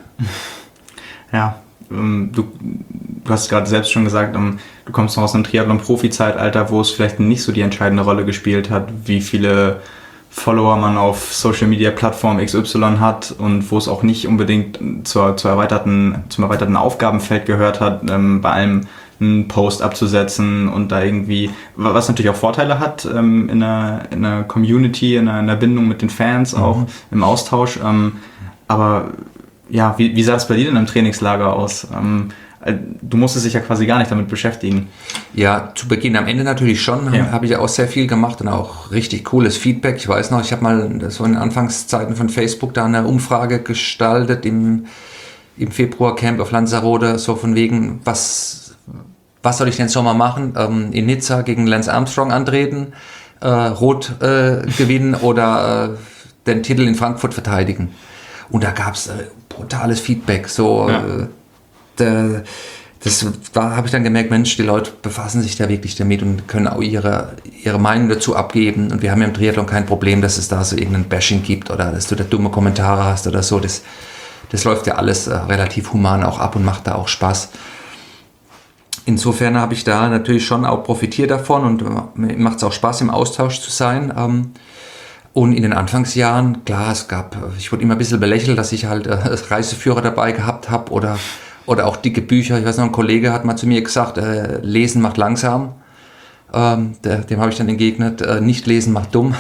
Ja, du hast gerade selbst schon gesagt, du kommst noch aus einem Triathlon-Profi-Zeitalter, wo es vielleicht nicht so die entscheidende Rolle gespielt hat, wie viele Follower man auf Social-Media-Plattform XY hat und wo es auch nicht unbedingt zum erweiterten Aufgabenfeld gehört hat, bei allem einen Post abzusetzen und da irgendwie, was natürlich auch Vorteile hat, in einer Community, in einer Bindung mit den Fans auch, im Austausch. Aber ja, wie sah es bei dir denn im Trainingslager aus? Du musstest dich ja quasi gar nicht damit beschäftigen. Ja, zu Beginn, am Ende natürlich schon, habe ich ja auch sehr viel gemacht und auch richtig cooles Feedback. Ich weiß noch, ich habe mal so in den Anfangszeiten von Facebook da eine Umfrage gestaltet im Februar-Camp auf Lanzarote, so von wegen, was soll ich denn Sommer machen? In Nizza gegen Lance Armstrong antreten, Rot gewinnen oder den Titel in Frankfurt verteidigen. Und da gab es brutales Feedback, so... Ja. Da habe ich dann gemerkt, Mensch, die Leute befassen sich da wirklich damit und können auch ihre Meinung dazu abgeben. Und wir haben ja im Triathlon kein Problem, dass es da so irgendein Bashing gibt oder dass du da dumme Kommentare hast oder so. Das läuft ja alles relativ human auch ab und macht da auch Spaß. Insofern habe ich da natürlich schon auch profitiert davon und mir macht es auch Spaß, im Austausch zu sein. Und in den Anfangsjahren, klar, ich wurde immer ein bisschen belächelt, dass ich halt Reiseführer dabei gehabt habe oder auch dicke Bücher. Ich weiß noch, ein Kollege hat mal zu mir gesagt, Lesen macht langsam. Dem habe ich dann entgegnet, nicht lesen macht dumm.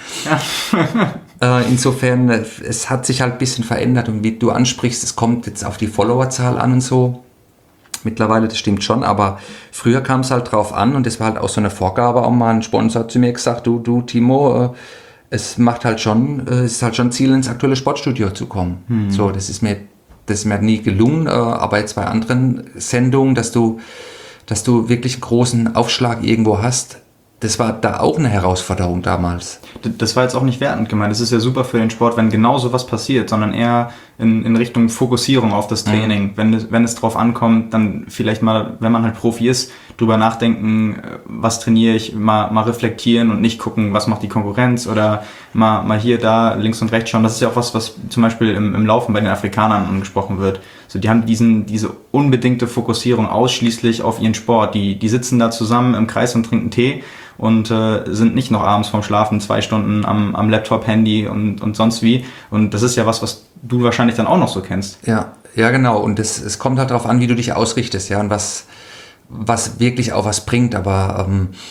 Ja. Insofern, es hat sich halt ein bisschen verändert und wie du ansprichst, es kommt jetzt auf die Followerzahl an und so. Mittlerweile, das stimmt schon, aber früher kam es halt drauf an und das war halt auch so eine Vorgabe. Auch mal ein Sponsor hat zu mir gesagt, du Timo, es ist halt schon Ziel, ins aktuelle Sportstudio zu kommen. So, das ist mir nie gelungen, aber jetzt bei anderen Sendungen, dass du wirklich einen großen Aufschlag irgendwo hast, das war da auch eine Herausforderung damals. Das war jetzt auch nicht wertend gemeint. Es ist ja super für den Sport, wenn genau sowas passiert, sondern eher in Richtung Fokussierung auf das Training. Wenn es drauf ankommt, dann vielleicht mal, wenn man halt Profi ist, drüber nachdenken, was trainiere ich, mal reflektieren und nicht gucken, was macht die Konkurrenz oder mal hier, da, links und rechts schauen. Das ist ja auch was zum Beispiel im Laufen bei den Afrikanern angesprochen wird. So, die haben diese unbedingte Fokussierung ausschließlich auf ihren Sport. Die sitzen da zusammen im Kreis und trinken Tee und sind nicht noch abends vorm Schlafen 2 Stunden am Laptop, Handy und sonst wie. Und das ist ja was du wahrscheinlich dann auch noch so kennst. Ja, genau. Und es kommt halt darauf an, wie du dich ausrichtest, ja, und was wirklich auch was bringt. Aber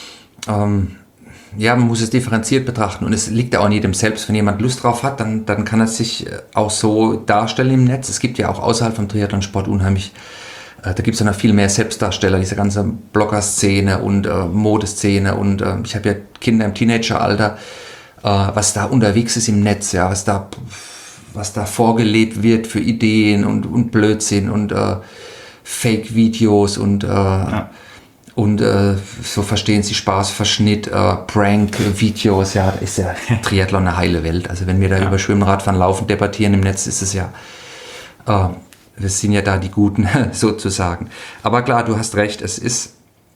ja, man muss es differenziert betrachten und es liegt auch an jedem selbst. Wenn jemand Lust drauf hat, dann kann er sich auch so darstellen im Netz. Es gibt ja auch außerhalb vom Triathlonsport unheimlich Da gibt es ja noch viel mehr Selbstdarsteller, diese ganze Blogger-Szene und Modeszene und ich habe ja Kinder im Teenageralter, was da unterwegs ist im Netz, ja, was da vorgelebt wird für Ideen und Blödsinn und Fake-Videos und so verstehen Sie Spaß, Verschnitt, Prank-Videos, ja, da ist ja Triathlon eine heile Welt. Also wenn wir da über Schwimmen, Radfahren, Laufen debattieren im Netz, ist es ja, wir sind ja da die Guten sozusagen. Aber klar, du hast recht, es ist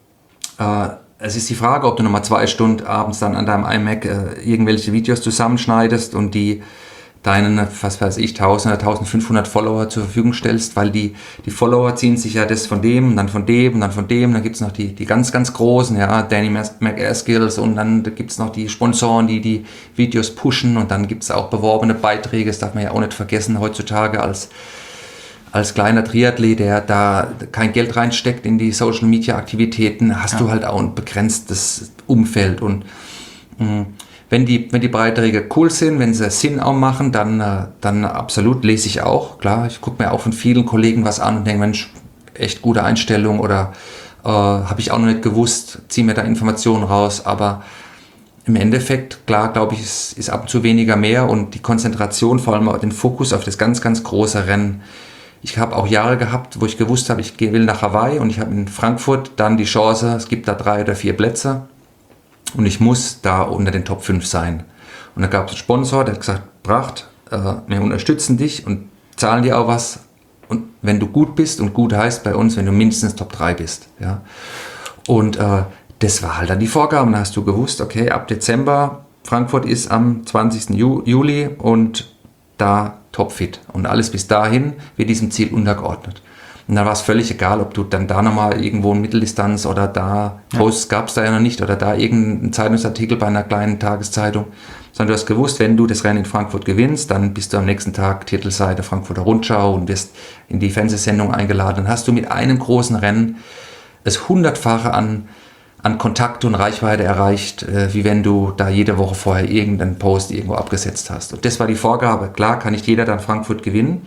die Frage, ob du nochmal 2 Stunden abends dann an deinem iMac irgendwelche Videos zusammenschneidest und die deinen, was weiß ich, 1000 oder 1500 Follower zur Verfügung stellst, weil die Follower ziehen sich ja das von dem und dann von dem und dann von dem, dann gibt es noch die ganz, ganz großen, ja, Danny McAskills und dann gibt es noch die Sponsoren, die Videos pushen und dann gibt es auch beworbene Beiträge, das darf man ja auch nicht vergessen heutzutage als kleiner Triathlet, der da kein Geld reinsteckt in die Social-Media-Aktivitäten, hast du halt auch ein begrenztes Umfeld und wenn die Beiträge cool sind, wenn sie Sinn auch machen, dann absolut lese ich auch. Klar, ich gucke mir auch von vielen Kollegen was an und denke, Mensch, echt gute Einstellung oder habe ich auch noch nicht gewusst, ziehe mir da Informationen raus. Aber im Endeffekt, klar, glaube ich, ist ab und zu weniger mehr und die Konzentration, vor allem auch den Fokus auf das ganz, ganz große Rennen. Ich habe auch Jahre gehabt, wo ich gewusst habe, ich will nach Hawaii und ich habe in Frankfurt dann die Chance, es gibt da 3 oder 4 Plätze. Und ich muss da unter den Top 5 sein. Und da gab es einen Sponsor, der hat gesagt, Pracht, wir unterstützen dich und zahlen dir auch was. Und wenn du gut bist, und gut heißt bei uns, wenn du mindestens Top 3 bist. Ja. Und das war halt dann die Vorgabe. Da hast du gewusst, okay, ab Dezember, Frankfurt ist am 20. Juli und da topfit. Und alles bis dahin wird diesem Ziel untergeordnet. Und dann war es völlig egal, ob du dann da nochmal irgendwo eine Mitteldistanz oder da, Posts gab es da ja noch nicht, oder da irgendeinen Zeitungsartikel bei einer kleinen Tageszeitung, sondern du hast gewusst, wenn du das Rennen in Frankfurt gewinnst, dann bist du am nächsten Tag Titelseite Frankfurter Rundschau und wirst in die Fernsehsendung eingeladen. Dann hast du mit einem großen Rennen das 100-fache an Kontakt und Reichweite erreicht, wie wenn du da jede Woche vorher irgendeinen Post irgendwo abgesetzt hast. Und das war die Vorgabe. Klar kann nicht jeder dann Frankfurt gewinnen,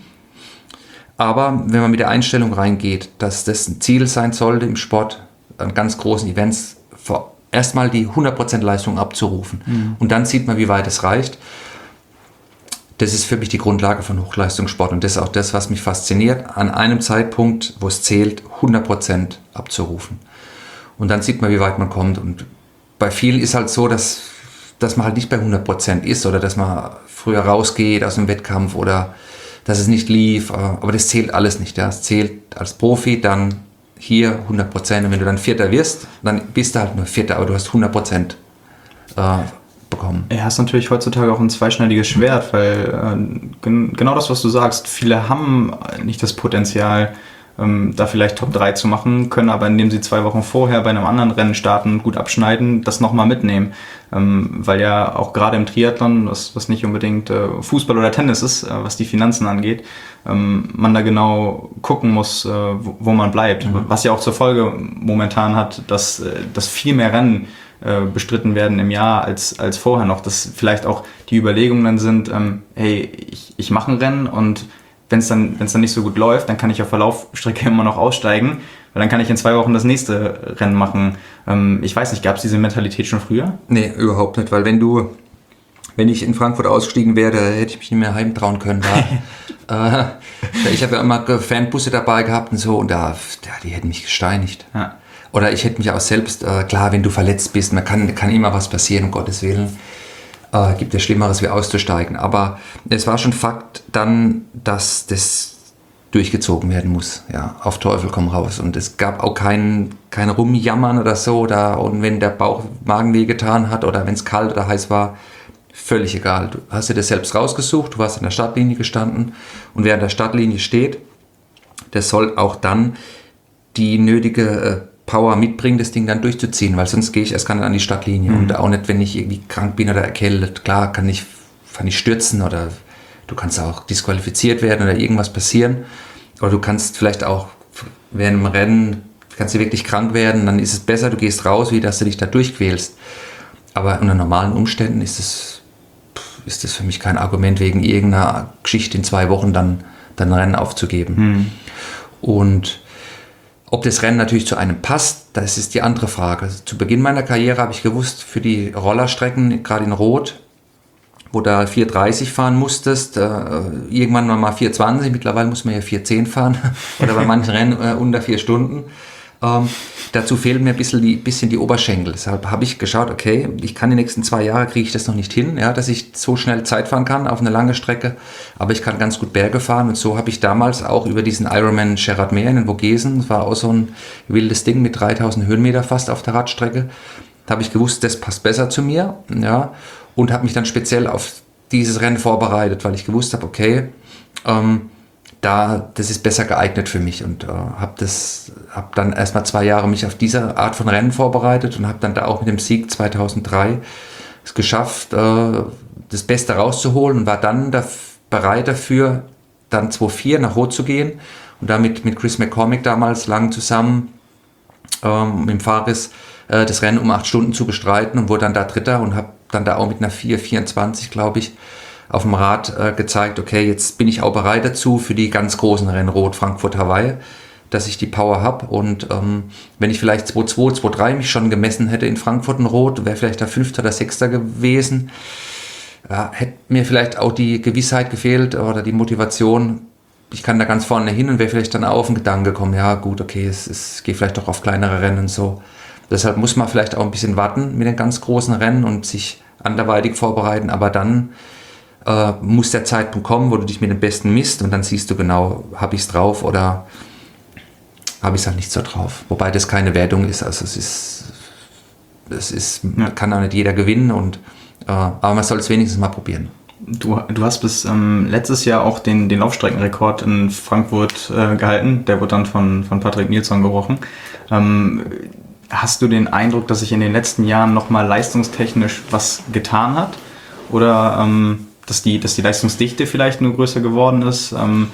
aber wenn man mit der Einstellung reingeht, dass das ein Ziel sein sollte im Sport, an ganz großen Events, erstmal die 100% Leistung abzurufen. Und dann sieht man, wie weit es reicht. Das ist für mich die Grundlage von Hochleistungssport und das ist auch das, was mich fasziniert, an einem Zeitpunkt, wo es zählt, 100% abzurufen. Und dann sieht man, wie weit man kommt. Und bei vielen ist halt so, dass man halt nicht bei 100% ist oder dass man früher rausgeht aus dem Wettkampf oder dass es nicht lief, aber das zählt alles nicht. Ja. Es zählt als Profi dann hier 100%. Und wenn du dann Vierter wirst, dann bist du halt nur Vierter, aber du hast 100% bekommen. Ja, ist natürlich heutzutage auch ein zweischneidiges Schwert, weil genau das, was du sagst, viele haben nicht das Potenzial, da vielleicht Top 3 zu machen, können aber, indem sie 2 Wochen vorher bei einem anderen Rennen starten und gut abschneiden, das nochmal mitnehmen. Weil ja auch gerade im Triathlon, was nicht unbedingt Fußball oder Tennis ist, was die Finanzen angeht, man da genau gucken muss, wo man bleibt. Was ja auch zur Folge momentan hat, dass viel mehr Rennen bestritten werden im Jahr als vorher noch. Dass vielleicht auch die Überlegungen dann sind, hey, ich mache ein Rennen und wenn es dann nicht so gut läuft, dann kann ich auf der Laufstrecke immer noch aussteigen, weil dann kann ich in 2 Wochen das nächste Rennen machen. Ich weiß nicht, gab es diese Mentalität schon früher? Nee, überhaupt nicht, weil wenn ich in Frankfurt ausgestiegen wäre, hätte ich mich nicht mehr heimtrauen können. Ich habe ja immer Fanbusse dabei gehabt und so und die hätten mich gesteinigt. Ja. Oder ich hätte mich auch selbst, klar, wenn du verletzt bist, kann immer was passieren, um Gottes Willen. Gibt ja Schlimmeres wie auszusteigen. Aber es war schon Fakt dann, dass das durchgezogen werden muss. Ja, auf Teufel komm raus. Und es gab auch kein Rumjammern oder so. Und wenn der Bauch Magen wehgetan hat oder wenn es kalt oder heiß war, völlig egal. Du hast dir das selbst rausgesucht, du warst an der Startlinie gestanden. Und wer an der Startlinie steht, der soll auch dann die nötige Power mitbringen, das Ding dann durchzuziehen, weil sonst gehe ich erst gar nicht an die Startlinie und auch nicht, wenn ich irgendwie krank bin oder erkältet. Klar, kann ich stürzen oder du kannst auch disqualifiziert werden oder irgendwas passieren. Oder du kannst vielleicht auch während dem Rennen, kannst du wirklich krank werden, dann ist es besser, du gehst raus, wie dass du dich da durchquälst. Aber unter normalen Umständen ist das für mich kein Argument, wegen irgendeiner Geschichte in 2 Wochen dann ein Rennen aufzugeben. Und Ob das Rennen natürlich zu einem passt, das ist die andere Frage. Also zu Beginn meiner Karriere habe ich gewusst, für die Rollerstrecken, gerade in Rot, wo da 4,30 fahren musstest, irgendwann mal 4,20, mittlerweile muss man ja 4,10 fahren oder bei manchen Rennen unter 4 Stunden. Dazu fehlen mir ein bisschen die Oberschenkel. Deshalb habe ich geschaut, okay, ich kann die nächsten 2 Jahre, kriege ich das noch nicht hin, ja, dass ich so schnell Zeit fahren kann auf eine lange Strecke, aber ich kann ganz gut Berge fahren und so habe ich damals auch über diesen Ironman Gerard Meer in den Vogesen, das war auch so ein wildes Ding mit 3000 Höhenmeter fast auf der Radstrecke, da habe ich gewusst, das passt besser zu mir, ja, und habe mich dann speziell auf dieses Rennen vorbereitet, weil ich gewusst habe, okay, das ist besser geeignet für mich und habe dann erstmal 2 Jahre mich auf diese Art von Rennen vorbereitet und habe dann da auch mit dem Sieg 2003 es geschafft, das Beste rauszuholen und war dann bereit dafür, dann 2004 nach Rot zu gehen und damit mit Chris McCormick damals lang zusammen mit dem Faris das Rennen um 8 Stunden zu bestreiten und wurde dann da Dritter und habe dann da auch mit einer 4,24, glaube ich, auf dem Rad gezeigt, okay, jetzt bin ich auch bereit dazu für die ganz großen Rennen, Rot, Frankfurt, Hawaii, dass ich die Power habe und wenn ich vielleicht 2,2, 2,3 mich schon gemessen hätte in Frankfurt und Rot, wäre vielleicht der 5. oder 6. gewesen, hätte mir vielleicht auch die Gewissheit gefehlt oder die Motivation, ich kann da ganz vorne hin und wäre vielleicht dann auch auf den Gedanken gekommen, ja gut, okay, es geht vielleicht doch auf kleinere Rennen und so. Deshalb muss man vielleicht auch ein bisschen warten mit den ganz großen Rennen und sich anderweitig vorbereiten, aber dann muss der Zeitpunkt kommen, wo du dich mit dem Besten misst und dann siehst du genau, habe ich es drauf oder habe ich es halt nicht so drauf. Wobei das keine Wertung ist, also kann auch nicht jeder gewinnen aber man soll es wenigstens mal probieren. Du hast bis letztes Jahr auch den Laufstreckenrekord in Frankfurt gehalten, der wurde dann von Patrick Nilsson gebrochen. Hast du den Eindruck, dass sich in den letzten Jahren nochmal leistungstechnisch was getan hat? Oder dass die Leistungsdichte vielleicht nur größer geworden ist?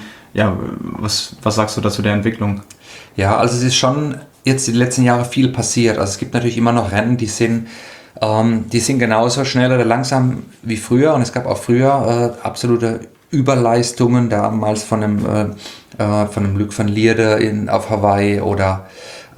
Was sagst du dazu der Entwicklung? Ja, also es ist schon jetzt die letzten Jahre viel passiert. Also es gibt natürlich immer noch Rennen, die sind genauso schnell oder langsam wie früher. Und es gab auch früher absolute Überleistungen, damals von einem Luc van Lierde auf Hawaii oder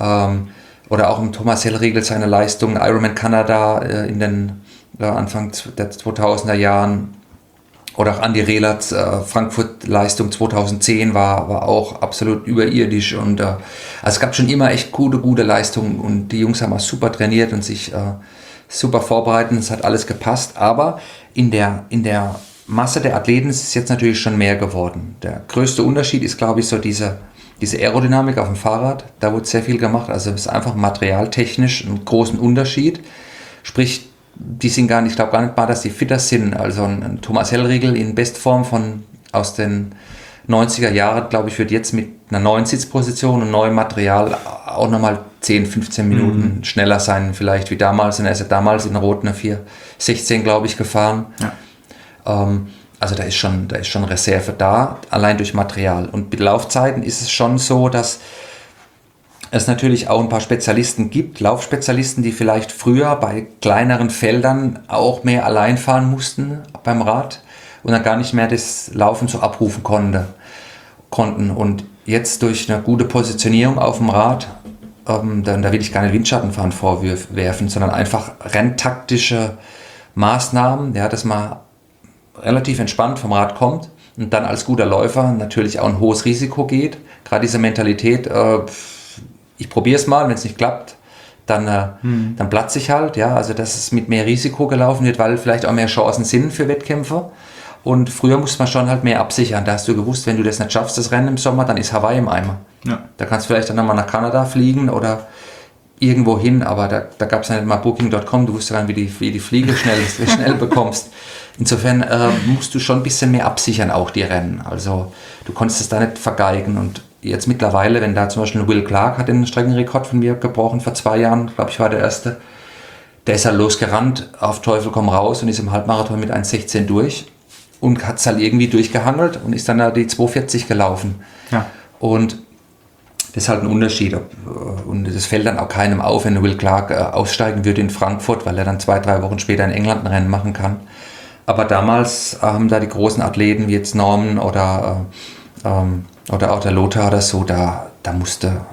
auch im Thomas Hellriegel seine Leistungen, Ironman Kanada in den Anfang der 2000er Jahren. Oder auch Andi Rehlerts Frankfurt-Leistung 2010 war auch absolut überirdisch. Und also es gab schon immer echt gute Leistungen und die Jungs haben auch super trainiert und sich super vorbereitet. Es hat alles gepasst. Aber in der Masse der Athleten ist es jetzt natürlich schon mehr geworden. Der größte Unterschied ist, glaube ich, so diese Aerodynamik auf dem Fahrrad. Da wurde sehr viel gemacht. Also es ist einfach materialtechnisch einen großen Unterschied. Sprich, die sind ich glaube gar nicht mal, dass die fitter sind. Also ein Thomas Hellriegel in Bestform aus den 90er Jahren, glaube ich, wird jetzt mit einer neuen Sitzposition und neuem Material auch nochmal 10, 15 Minuten schneller sein, vielleicht wie damals. Und er ist ja damals in Rot eine 4,16, glaube ich, gefahren. Ja. Also da ist schon Reserve da, allein durch Material. Und mit Laufzeiten ist es schon so, dass es natürlich auch ein paar Spezialisten gibt, Laufspezialisten, die vielleicht früher bei kleineren Feldern auch mehr allein fahren mussten beim Rad und dann gar nicht mehr das Laufen so abrufen konnten. Und jetzt durch eine gute Positionierung auf dem Rad, da will ich gar nicht Windschattenfahren vorwerfen, sondern einfach renntaktische Maßnahmen, ja, dass man relativ entspannt vom Rad kommt und dann als guter Läufer natürlich auch ein hohes Risiko geht. Gerade diese Mentalität, ich probiere es mal, wenn es nicht klappt, dann platze ich halt. Ja, also dass es mit mehr Risiko gelaufen wird, weil vielleicht auch mehr Chancen sind für Wettkämpfe. Und früher musste man schon halt mehr absichern. Da hast du gewusst, wenn du das nicht schaffst, das Rennen im Sommer, dann ist Hawaii im Eimer. Ja. Da kannst du vielleicht dann nochmal nach Kanada fliegen oder irgendwo hin, aber da gab es ja nicht mal Booking.com, du wusstest dann, wie die Fliege schnell bekommst. Insofern musst du schon ein bisschen mehr absichern, auch die Rennen. Also du konntest es da nicht vergeigen und jetzt mittlerweile, wenn da zum Beispiel Will Clark hat den Streckenrekord von mir gebrochen vor 2 Jahren, glaube ich war der erste, der ist halt losgerannt, auf Teufel komm raus und ist im Halbmarathon mit 1,16 durch und hat es halt irgendwie durchgehangelt und ist dann da die 2,40 gelaufen. Ja. Und das ist halt ein Unterschied. Und das fällt dann auch keinem auf, wenn Will Clark aussteigen würde in Frankfurt, weil er dann 2-3 Wochen später in England ein Rennen machen kann. Aber damals haben da die großen Athleten wie jetzt Norman oder auch der Lothar oder so, da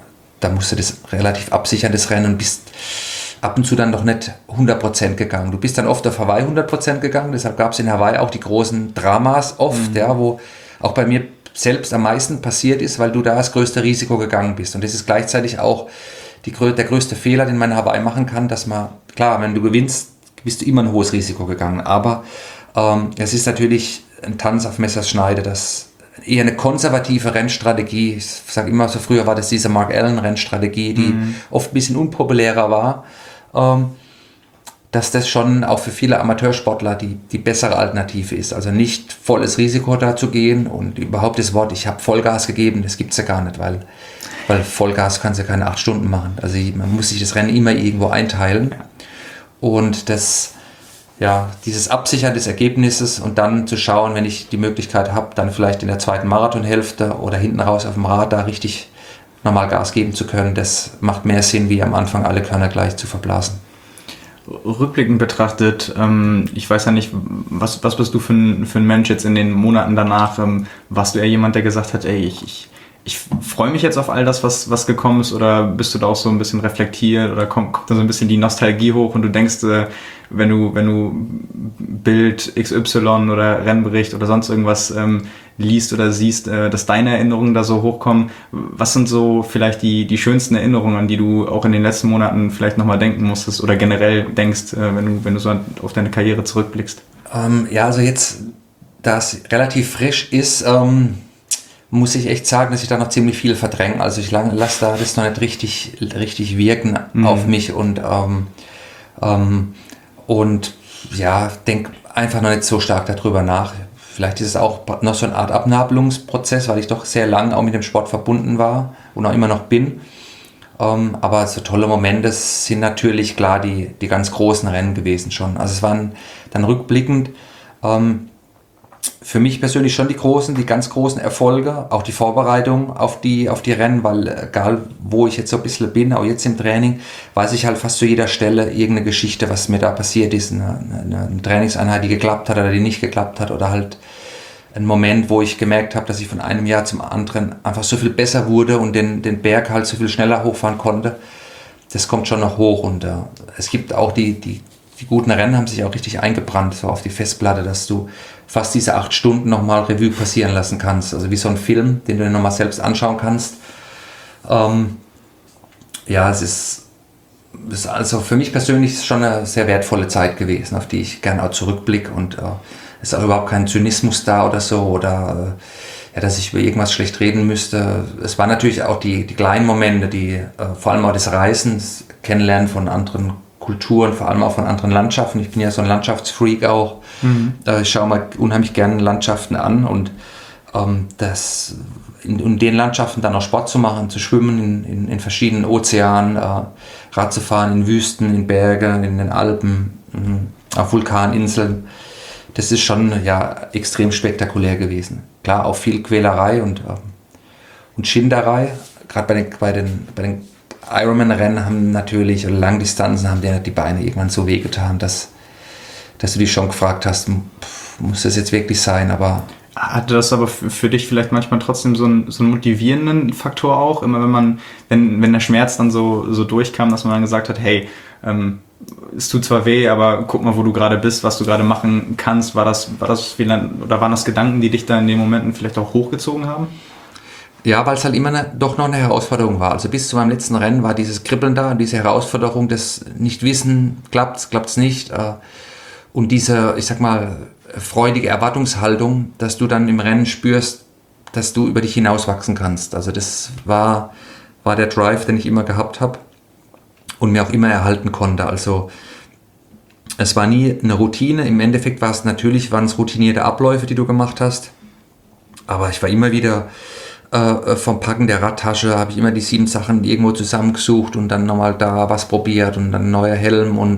da musst du das relativ absichern, das Rennen, und bist ab und zu dann noch nicht 100% gegangen. Du bist dann oft auf Hawaii 100% gegangen, deshalb gab es in Hawaii auch die großen Dramas oft, ja, wo auch bei mir selbst am meisten passiert ist, weil du da das größte Risiko gegangen bist. Und das ist gleichzeitig auch der größte Fehler, den man in Hawaii machen kann, dass man, klar, wenn du gewinnst, bist du immer ein hohes Risiko gegangen, aber es ist natürlich ein Tanz auf Messers Schneide, das eher eine konservative Rennstrategie. Ich sage immer so, früher war das diese Mark Allen Rennstrategie, die oft ein bisschen unpopulärer war, dass das schon auch für viele Amateursportler die bessere Alternative ist. Also nicht volles Risiko da zu gehen, und überhaupt das Wort, ich habe Vollgas gegeben, das gibt es ja gar nicht, weil Vollgas kannst du ja keine 8 Stunden machen. Also man muss sich das Rennen immer irgendwo einteilen, und dieses Absichern des Ergebnisses und dann zu schauen, wenn ich die Möglichkeit habe, dann vielleicht in der zweiten Marathonhälfte oder hinten raus auf dem Rad da richtig nochmal Gas geben zu können, das macht mehr Sinn, wie am Anfang alle Körner gleich zu verblasen. Rückblickend betrachtet, ich weiß ja nicht, was bist du für ein Mensch jetzt in den Monaten danach? Warst du eher jemand, der gesagt hat, ey, ich freue mich jetzt auf all das, was gekommen ist, oder bist du da auch so ein bisschen reflektiert, oder kommt da so ein bisschen die Nostalgie hoch und du denkst, wenn du Bild XY oder Rennbericht oder sonst irgendwas liest oder siehst, dass deine Erinnerungen da so hochkommen, was sind so vielleicht die schönsten Erinnerungen, an die du auch in den letzten Monaten vielleicht nochmal denken musstest oder generell denkst, wenn du so auf deine Karriere zurückblickst? Also jetzt, da es relativ frisch ist, muss ich echt sagen, dass ich da noch ziemlich viel verdränge. Also ich lasse da das noch nicht richtig wirken auf mich, und denke einfach noch nicht so stark darüber nach. Vielleicht ist es auch noch so eine Art Abnabelungsprozess, weil ich doch sehr lange auch mit dem Sport verbunden war und auch immer noch bin. Aber so tolle Momente sind natürlich klar die ganz großen Rennen gewesen schon. Also es waren dann rückblickend für mich persönlich schon die ganz großen Erfolge, auch die Vorbereitung auf die Rennen, weil egal wo ich jetzt so ein bisschen bin, auch jetzt im Training, weiß ich halt fast zu jeder Stelle irgendeine Geschichte, was mir da passiert ist, eine Trainingseinheit, die geklappt hat oder die nicht geklappt hat, oder halt ein Moment, wo ich gemerkt habe, dass ich von einem Jahr zum anderen einfach so viel besser wurde und den Berg halt so viel schneller hochfahren konnte. Das kommt schon noch hoch, und es gibt auch die guten Rennen haben sich auch richtig eingebrannt, so auf die Festplatte, dass du fast diese 8 Stunden nochmal Revue passieren lassen kannst. Also wie so ein Film, den du dir nochmal selbst anschauen kannst. Es ist also für mich persönlich schon eine sehr wertvolle Zeit gewesen, auf die ich gerne auch zurückblicke, und es ist auch überhaupt kein Zynismus da oder so, oder dass ich über irgendwas schlecht reden müsste. Es waren natürlich auch die kleinen Momente, die vor allem auch das Reisen, das Kennenlernen von anderen Kulturen, vor allem auch von anderen Landschaften. Ich bin ja so ein Landschaftsfreak auch. Ich schaue mal unheimlich gerne Landschaften an, und in den Landschaften dann auch Sport zu machen, zu schwimmen in verschiedenen Ozeanen, Rad zu fahren in Wüsten, in Bergen, in den Alpen, auf Vulkaninseln. Das ist schon extrem spektakulär gewesen. Klar, auch viel Quälerei und Schinderei. Gerade bei den Ironman-Rennen haben natürlich, oder Langdistanzen haben dir die Beine irgendwann so wehgetan, dass du dich schon gefragt hast, muss das jetzt wirklich sein, aber... Hatte das aber für dich vielleicht manchmal trotzdem so einen motivierenden Faktor auch? Immer wenn der Schmerz dann so durchkam, dass man dann gesagt hat, hey, es tut zwar weh, aber guck mal, wo du gerade bist, was du gerade machen kannst. War das oder waren das Gedanken, die dich da in den Momenten vielleicht auch hochgezogen haben? Ja, weil es halt immer doch noch eine Herausforderung war. Also bis zu meinem letzten Rennen war dieses Kribbeln da, diese Herausforderung, das Nicht-Wissen, klappt's nicht. Und diese, ich sag mal, freudige Erwartungshaltung, dass du dann im Rennen spürst, dass du über dich hinauswachsen kannst. Also das war der Drive, den ich immer gehabt habe und mir auch immer erhalten konnte. Also es war nie eine Routine. Im Endeffekt waren es routinierte Abläufe, die du gemacht hast. Aber ich war immer wieder... vom Packen der Radtasche habe ich immer die 7 Sachen irgendwo zusammengesucht und dann nochmal da was probiert und dann ein neuer Helm und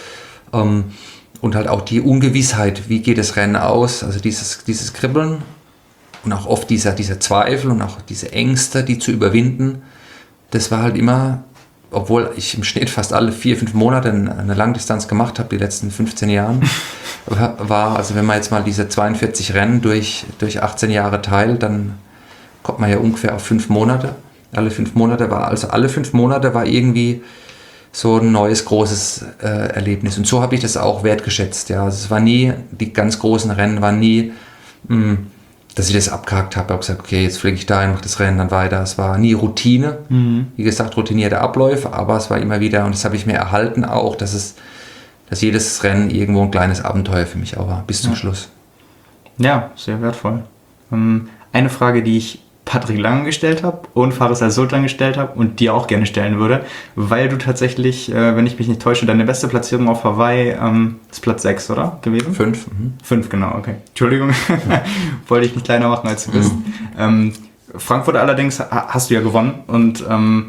halt auch die Ungewissheit, wie geht das Rennen aus, also dieses Kribbeln und auch oft dieser Zweifel und auch diese Ängste, die zu überwinden, das war halt immer, obwohl ich im Schnitt fast alle 4-5 Monate eine Langdistanz gemacht habe, die letzten 15 Jahren, also wenn man jetzt mal diese 42 Rennen durch 18 Jahre teilt, dann kommt man ja ungefähr auf 5 Monate. Alle 5 Monate war irgendwie so ein neues, großes Erlebnis. Und so habe ich das auch wertgeschätzt. Ja. Also es war nie, die ganz großen Rennen waren nie, dass ich das abgehakt habe. Ich habe gesagt, okay, jetzt fliege ich dahin, mache das Rennen dann weiter. Es war nie Routine, wie gesagt, routinierte Abläufe, aber es war immer wieder, und das habe ich mir erhalten auch, dass jedes Rennen irgendwo ein kleines Abenteuer für mich auch war, bis zum Schluss. Ja, sehr wertvoll. Eine Frage, die ich Patrick Lange gestellt habe und Faris Al-Sultan gestellt habe und dir auch gerne stellen würde, weil du tatsächlich, wenn ich mich nicht täusche, deine beste Platzierung auf Hawaii ist Platz 6, oder? Gewesen? 5. 5, genau, okay. Entschuldigung, wollte ich nicht kleiner machen, als du bist. Frankfurt allerdings hast du ja gewonnen und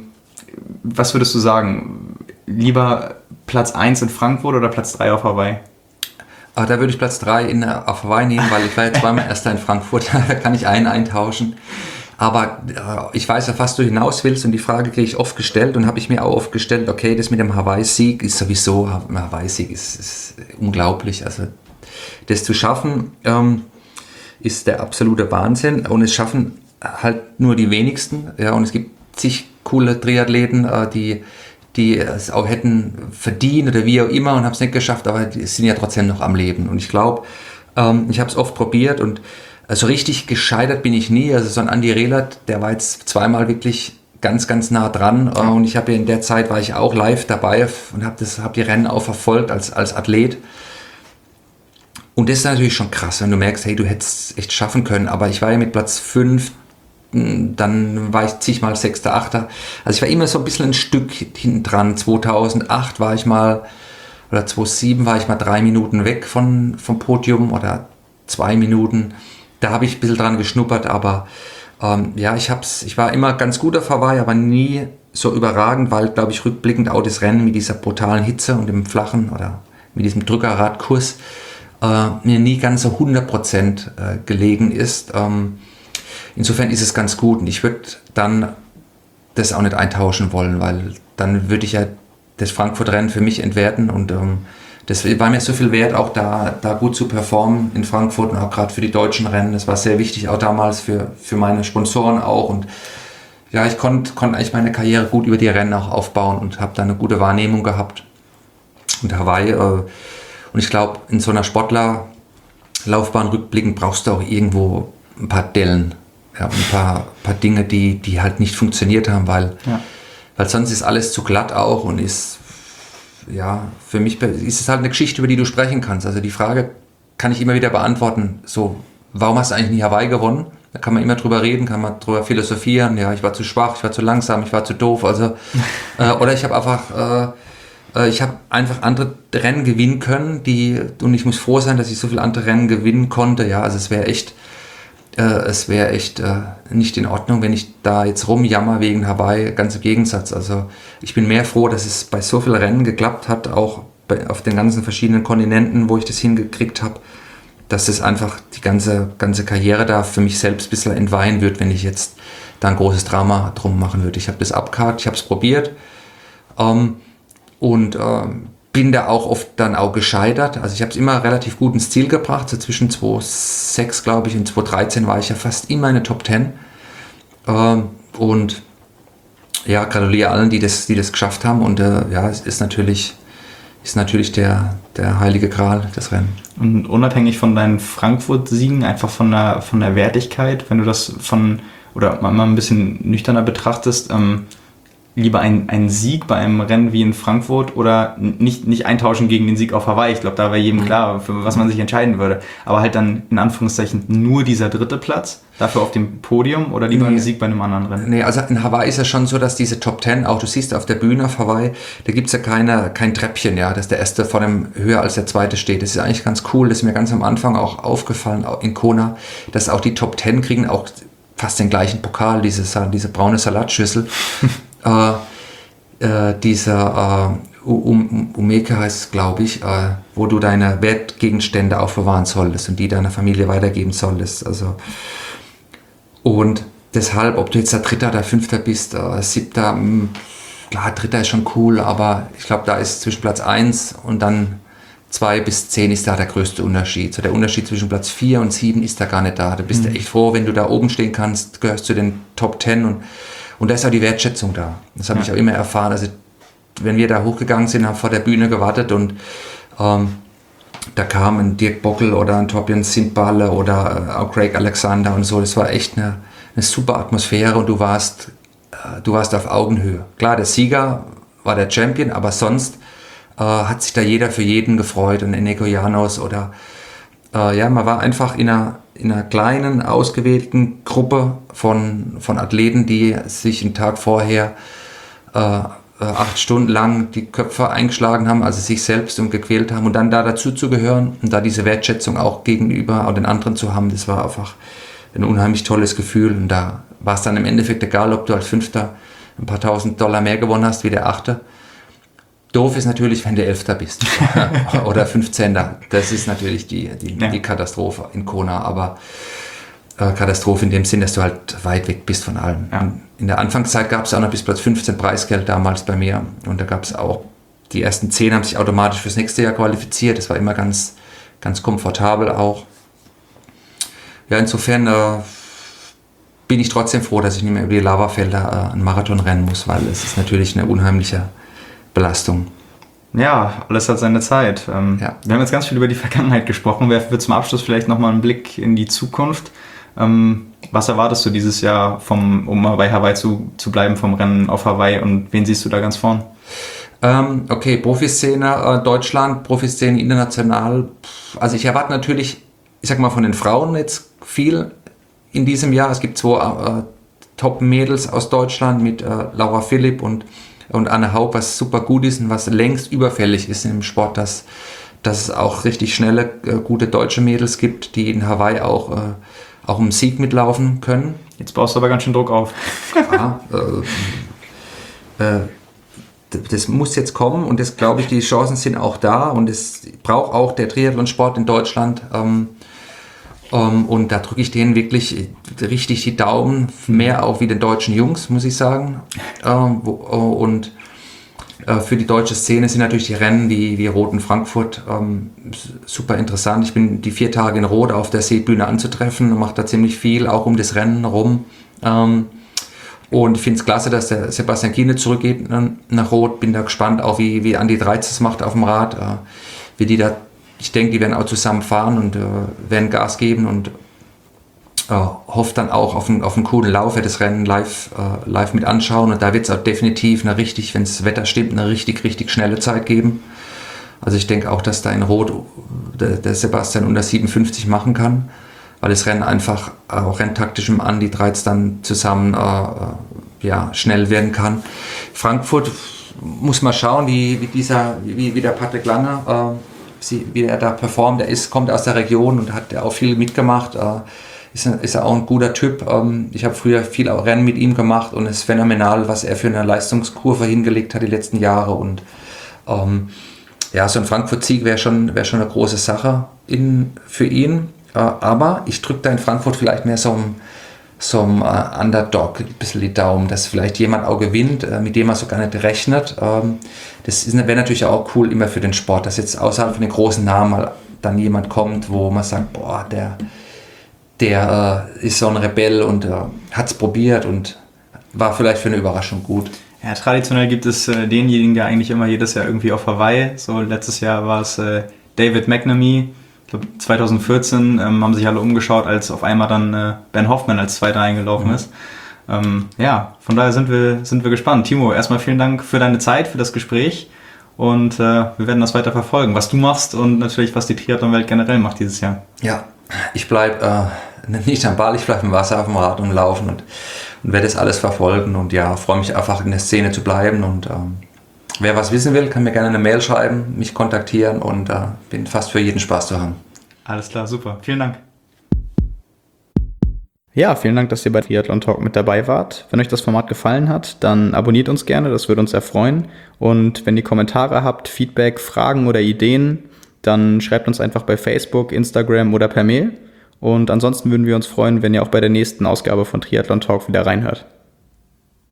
was würdest du sagen? Lieber Platz 1 in Frankfurt oder Platz 3 auf Hawaii? Da würde ich Platz 3 auf Hawaii nehmen, weil ich war jetzt zweimal Erster in Frankfurt, da kann ich einen eintauschen. Aber ich weiß ja, was du hinaus willst, und die Frage kriege ich oft gestellt und habe ich mir auch oft gestellt, okay, das mit dem Hawaii-Sieg ist sowieso, Hawaii-Sieg ist unglaublich. Also das zu schaffen ist der absolute Wahnsinn, und es schaffen halt nur die wenigsten. Ja, und es gibt zig coole Triathleten, die es auch hätten verdient oder wie auch immer und haben es nicht geschafft, aber die sind ja trotzdem noch am Leben. Und ich glaube, ich habe es oft probiert und so richtig gescheitert bin ich nie. Also so ein Andi Rehlert, der war jetzt zweimal wirklich ganz, ganz nah dran. Und ich habe in der Zeit, war ich auch live dabei und habe die Rennen auch verfolgt als Athlet. Und das ist natürlich schon krass, wenn du merkst, hey, du hättest es echt schaffen können. Aber ich war ja mit Platz 5, dann war ich zigmal 6., 8. Also ich war immer so ein bisschen ein Stück hinten dran. 2008 war ich mal, oder 2007 war ich mal 3 Minuten weg vom Podium oder 2 Minuten. Da habe ich ein bisschen dran geschnuppert, aber ja, ich war immer ganz gut auf Hawaii, aber nie so überragend, weil, glaube ich, rückblickend auch das Rennen mit dieser brutalen Hitze und dem flachen oder mit diesem Drückerradkurs mir nie ganz so 100% gelegen ist. Insofern ist es ganz gut, und ich würde dann das auch nicht eintauschen wollen, weil dann würde ich ja das Frankfurt-Rennen für mich entwerten, und das war mir so viel wert, auch da gut zu performen in Frankfurt und auch gerade für die deutschen Rennen. Das war sehr wichtig, auch damals für meine Sponsoren auch, und ja, ich konnte eigentlich meine Karriere gut über die Rennen auch aufbauen und habe da eine gute Wahrnehmung gehabt. Und Hawaii, und ich glaube, in so einer Sportlerlaufbahn rückblickend brauchst du auch irgendwo ein paar Dellen. Ja, ein paar Dinge, die halt nicht funktioniert haben, weil sonst ist alles zu glatt auch, und für mich ist es halt eine Geschichte, über die du sprechen kannst. Also die Frage kann ich immer wieder beantworten, so, warum hast du eigentlich nie Hawaii gewonnen? Da kann man immer drüber reden, kann man drüber philosophieren, ja, ich war zu schwach, ich war zu langsam, ich war zu doof, also, oder ich habe einfach andere Rennen gewinnen können, und ich muss froh sein, dass ich so viele andere Rennen gewinnen konnte, ja, also es wäre echt nicht in Ordnung, wenn ich da jetzt rumjammer wegen Hawaii, ganz im Gegensatz. Also ich bin mehr froh, dass es bei so vielen Rennen geklappt hat, auch auf den ganzen verschiedenen Kontinenten, wo ich das hingekriegt habe, dass es einfach die ganze Karriere da für mich selbst ein bisschen entweihen wird, wenn ich jetzt da ein großes Drama drum machen würde. Ich habe das abgehakt, ich habe es probiert bin da auch oft dann auch gescheitert. Also ich habe es immer relativ gut ins Ziel gebracht. So zwischen 2006, glaube ich, und 2013 war ich ja fast immer in der Top 10. Und ja, gratuliere allen, die das geschafft haben. Und es ist natürlich der heilige Gral, das Rennen. Und unabhängig von deinen Frankfurt-Siegen, einfach von der Wertigkeit, wenn du das mal ein bisschen nüchterner betrachtest, lieber ein Sieg bei einem Rennen wie in Frankfurt oder nicht eintauschen gegen den Sieg auf Hawaii. Ich glaube, da wäre jedem klar, für was man sich entscheiden würde. Aber halt dann in Anführungszeichen nur dieser 3. Platz, dafür auf dem Podium, oder lieber ein Sieg bei einem anderen Rennen? Nee, also in Hawaii ist es schon so, dass diese Top 10, auch du siehst auf der Bühne auf Hawaii, da gibt es ja kein Treppchen, ja, dass der erste vor dem höher als der zweite steht. Das ist eigentlich ganz cool. Das ist mir ganz am Anfang auch aufgefallen, auch in Kona, dass auch die Top 10 kriegen auch fast den gleichen Pokal, diese braune Salatschüssel. Dieser Umeke heißt es, glaube ich, wo du deine Wertgegenstände aufbewahren solltest und die deiner Familie weitergeben solltest. Also, und deshalb, ob du jetzt der 3. oder 5. bist, 7., klar, 3. ist schon cool, aber ich glaube, da ist zwischen Platz 1 und dann 2 bis 10 ist da der größte Unterschied. So der Unterschied zwischen Platz 4 und 7 ist da gar nicht da. Da bist du echt froh, wenn du da oben stehen kannst, gehörst zu den Top 10 und Und da ist auch die Wertschätzung da. Das habe ich auch immer erfahren. Also wenn wir da hochgegangen sind, haben vor der Bühne gewartet und da kam ein Dirk Bockel oder ein Torbjörn Sindballe oder auch Craig Alexander und so. Das war echt eine super Atmosphäre und du warst auf Augenhöhe. Klar, der Sieger war der Champion, aber sonst hat sich da jeder für jeden gefreut und Eneko Janos oder man war einfach in einer kleinen, ausgewählten Gruppe von Athleten, die sich einen Tag vorher 8 Stunden lang die Köpfe eingeschlagen haben, also sich selbst und gequält haben und dann da dazu zu gehören und da diese Wertschätzung auch gegenüber auch den anderen zu haben, das war einfach ein unheimlich tolles Gefühl und da war es dann im Endeffekt egal, ob du als Fünfter ein paar $1.000 mehr gewonnen hast wie der Achte. Doof ist natürlich, wenn du Elfter bist oder 15. Das ist natürlich die Katastrophe in Kona, aber Katastrophe in dem Sinn, dass du halt weit weg bist von allem. Ja. In der Anfangszeit gab es auch noch bis Platz 15 Preisgeld damals bei mir und da gab es auch, die ersten 10 haben sich automatisch fürs nächste Jahr qualifiziert, das war immer ganz, ganz komfortabel auch. Ja, insofern bin ich trotzdem froh, dass ich nicht mehr über die Lavafelder einen Marathon rennen muss, weil es ist natürlich eine unheimliche Belastung. Ja, alles hat seine Zeit. Wir haben jetzt ganz viel über die Vergangenheit gesprochen. Werfen wir zum Abschluss vielleicht nochmal einen Blick in die Zukunft. Was erwartest du dieses Jahr, um mal bei Hawaii zu bleiben, vom Rennen auf Hawaii und wen siehst du da ganz vorn? Okay, Profiszene Deutschland, Profiszene international. Also ich erwarte natürlich, ich sag mal von den Frauen jetzt viel in diesem Jahr. Es gibt 2 Top-Mädels aus Deutschland mit Laura Philipp und Anne Haug, was super gut ist und was längst überfällig ist im Sport, dass es auch richtig schnelle, gute deutsche Mädels gibt, die in Hawaii auch um Sieg mitlaufen können. Jetzt baust du aber ganz schön Druck auf. Ja, das muss jetzt kommen und das glaube ich, die Chancen sind auch da und es braucht auch der Triathlonsport in Deutschland. Und da drücke ich denen wirklich richtig die Daumen, mehr auch wie den deutschen Jungs, muss ich sagen. Und für die deutsche Szene sind natürlich die Rennen wie Rot in Frankfurt super interessant. Ich bin die 4 Tage in Rot auf der Seebühne anzutreffen und mache da ziemlich viel, auch um das Rennen rum. Und ich finde es klasse, dass der Sebastian Kiene zurückgeht nach Rot. Bin da gespannt, auch wie Andi Dreiz das macht auf dem Rad, wie die da. Ich denke, die werden auch zusammen fahren und werden Gas geben und hoffe dann auch auf einen coolen Lauf, werde das Rennen live mit anschauen und da wird es auch definitiv wenn das Wetter stimmt, eine richtig schnelle Zeit geben. Also ich denke auch, dass da in Rot der Sebastian unter 57 machen kann, weil das Rennen einfach auch renntaktisch mit Andi Dreiz dann zusammen schnell werden kann. Frankfurt muss man schauen, wie der Patrick Lange wie er da performt. Er kommt aus der Region und hat auch viel mitgemacht. Ist er auch ein guter Typ. Ich habe früher viel auch Rennen mit ihm gemacht und es ist phänomenal, was er für eine Leistungskurve hingelegt hat die letzten Jahre. Und so ein Frankfurt-Sieg wäre schon eine große Sache für ihn. Aber ich drücke da in Frankfurt vielleicht mehr so einem Underdog ein bisschen die Daumen, dass vielleicht jemand auch gewinnt, mit dem man so gar nicht rechnet. Das wäre natürlich auch cool immer für den Sport, dass jetzt außerhalb von den großen Namen mal dann jemand kommt, wo man sagt, boah, der ist so ein Rebell und hat es probiert und war vielleicht für eine Überraschung gut. Ja, traditionell gibt es denjenigen, der eigentlich immer jedes Jahr irgendwie auf Hawaii, so letztes Jahr war es David McNamee. Ich glaube 2014 haben sich alle umgeschaut, als auf einmal dann Ben Hoffman als Zweiter eingelaufen ist. Von daher sind wir gespannt. Timo, erstmal vielen Dank für deine Zeit, für das Gespräch und wir werden das weiter verfolgen, was du machst und natürlich, was die Triathlon-Welt generell macht dieses Jahr. Ja, ich bleibe nicht am Ball, ich bleibe im Wasser, auf dem Rad und laufen und werde das alles verfolgen und freue mich einfach in der Szene zu bleiben und wer was wissen will, kann mir gerne eine Mail schreiben, mich kontaktieren und bin fast für jeden Spaß zu haben. Alles klar, super. Vielen Dank. Ja, vielen Dank, dass ihr bei Triathlon Talk mit dabei wart. Wenn euch das Format gefallen hat, dann abonniert uns gerne, das würde uns sehr freuen. Und wenn ihr Kommentare habt, Feedback, Fragen oder Ideen, dann schreibt uns einfach bei Facebook, Instagram oder per Mail. Und ansonsten würden wir uns freuen, wenn ihr auch bei der nächsten Ausgabe von Triathlon Talk wieder reinhört.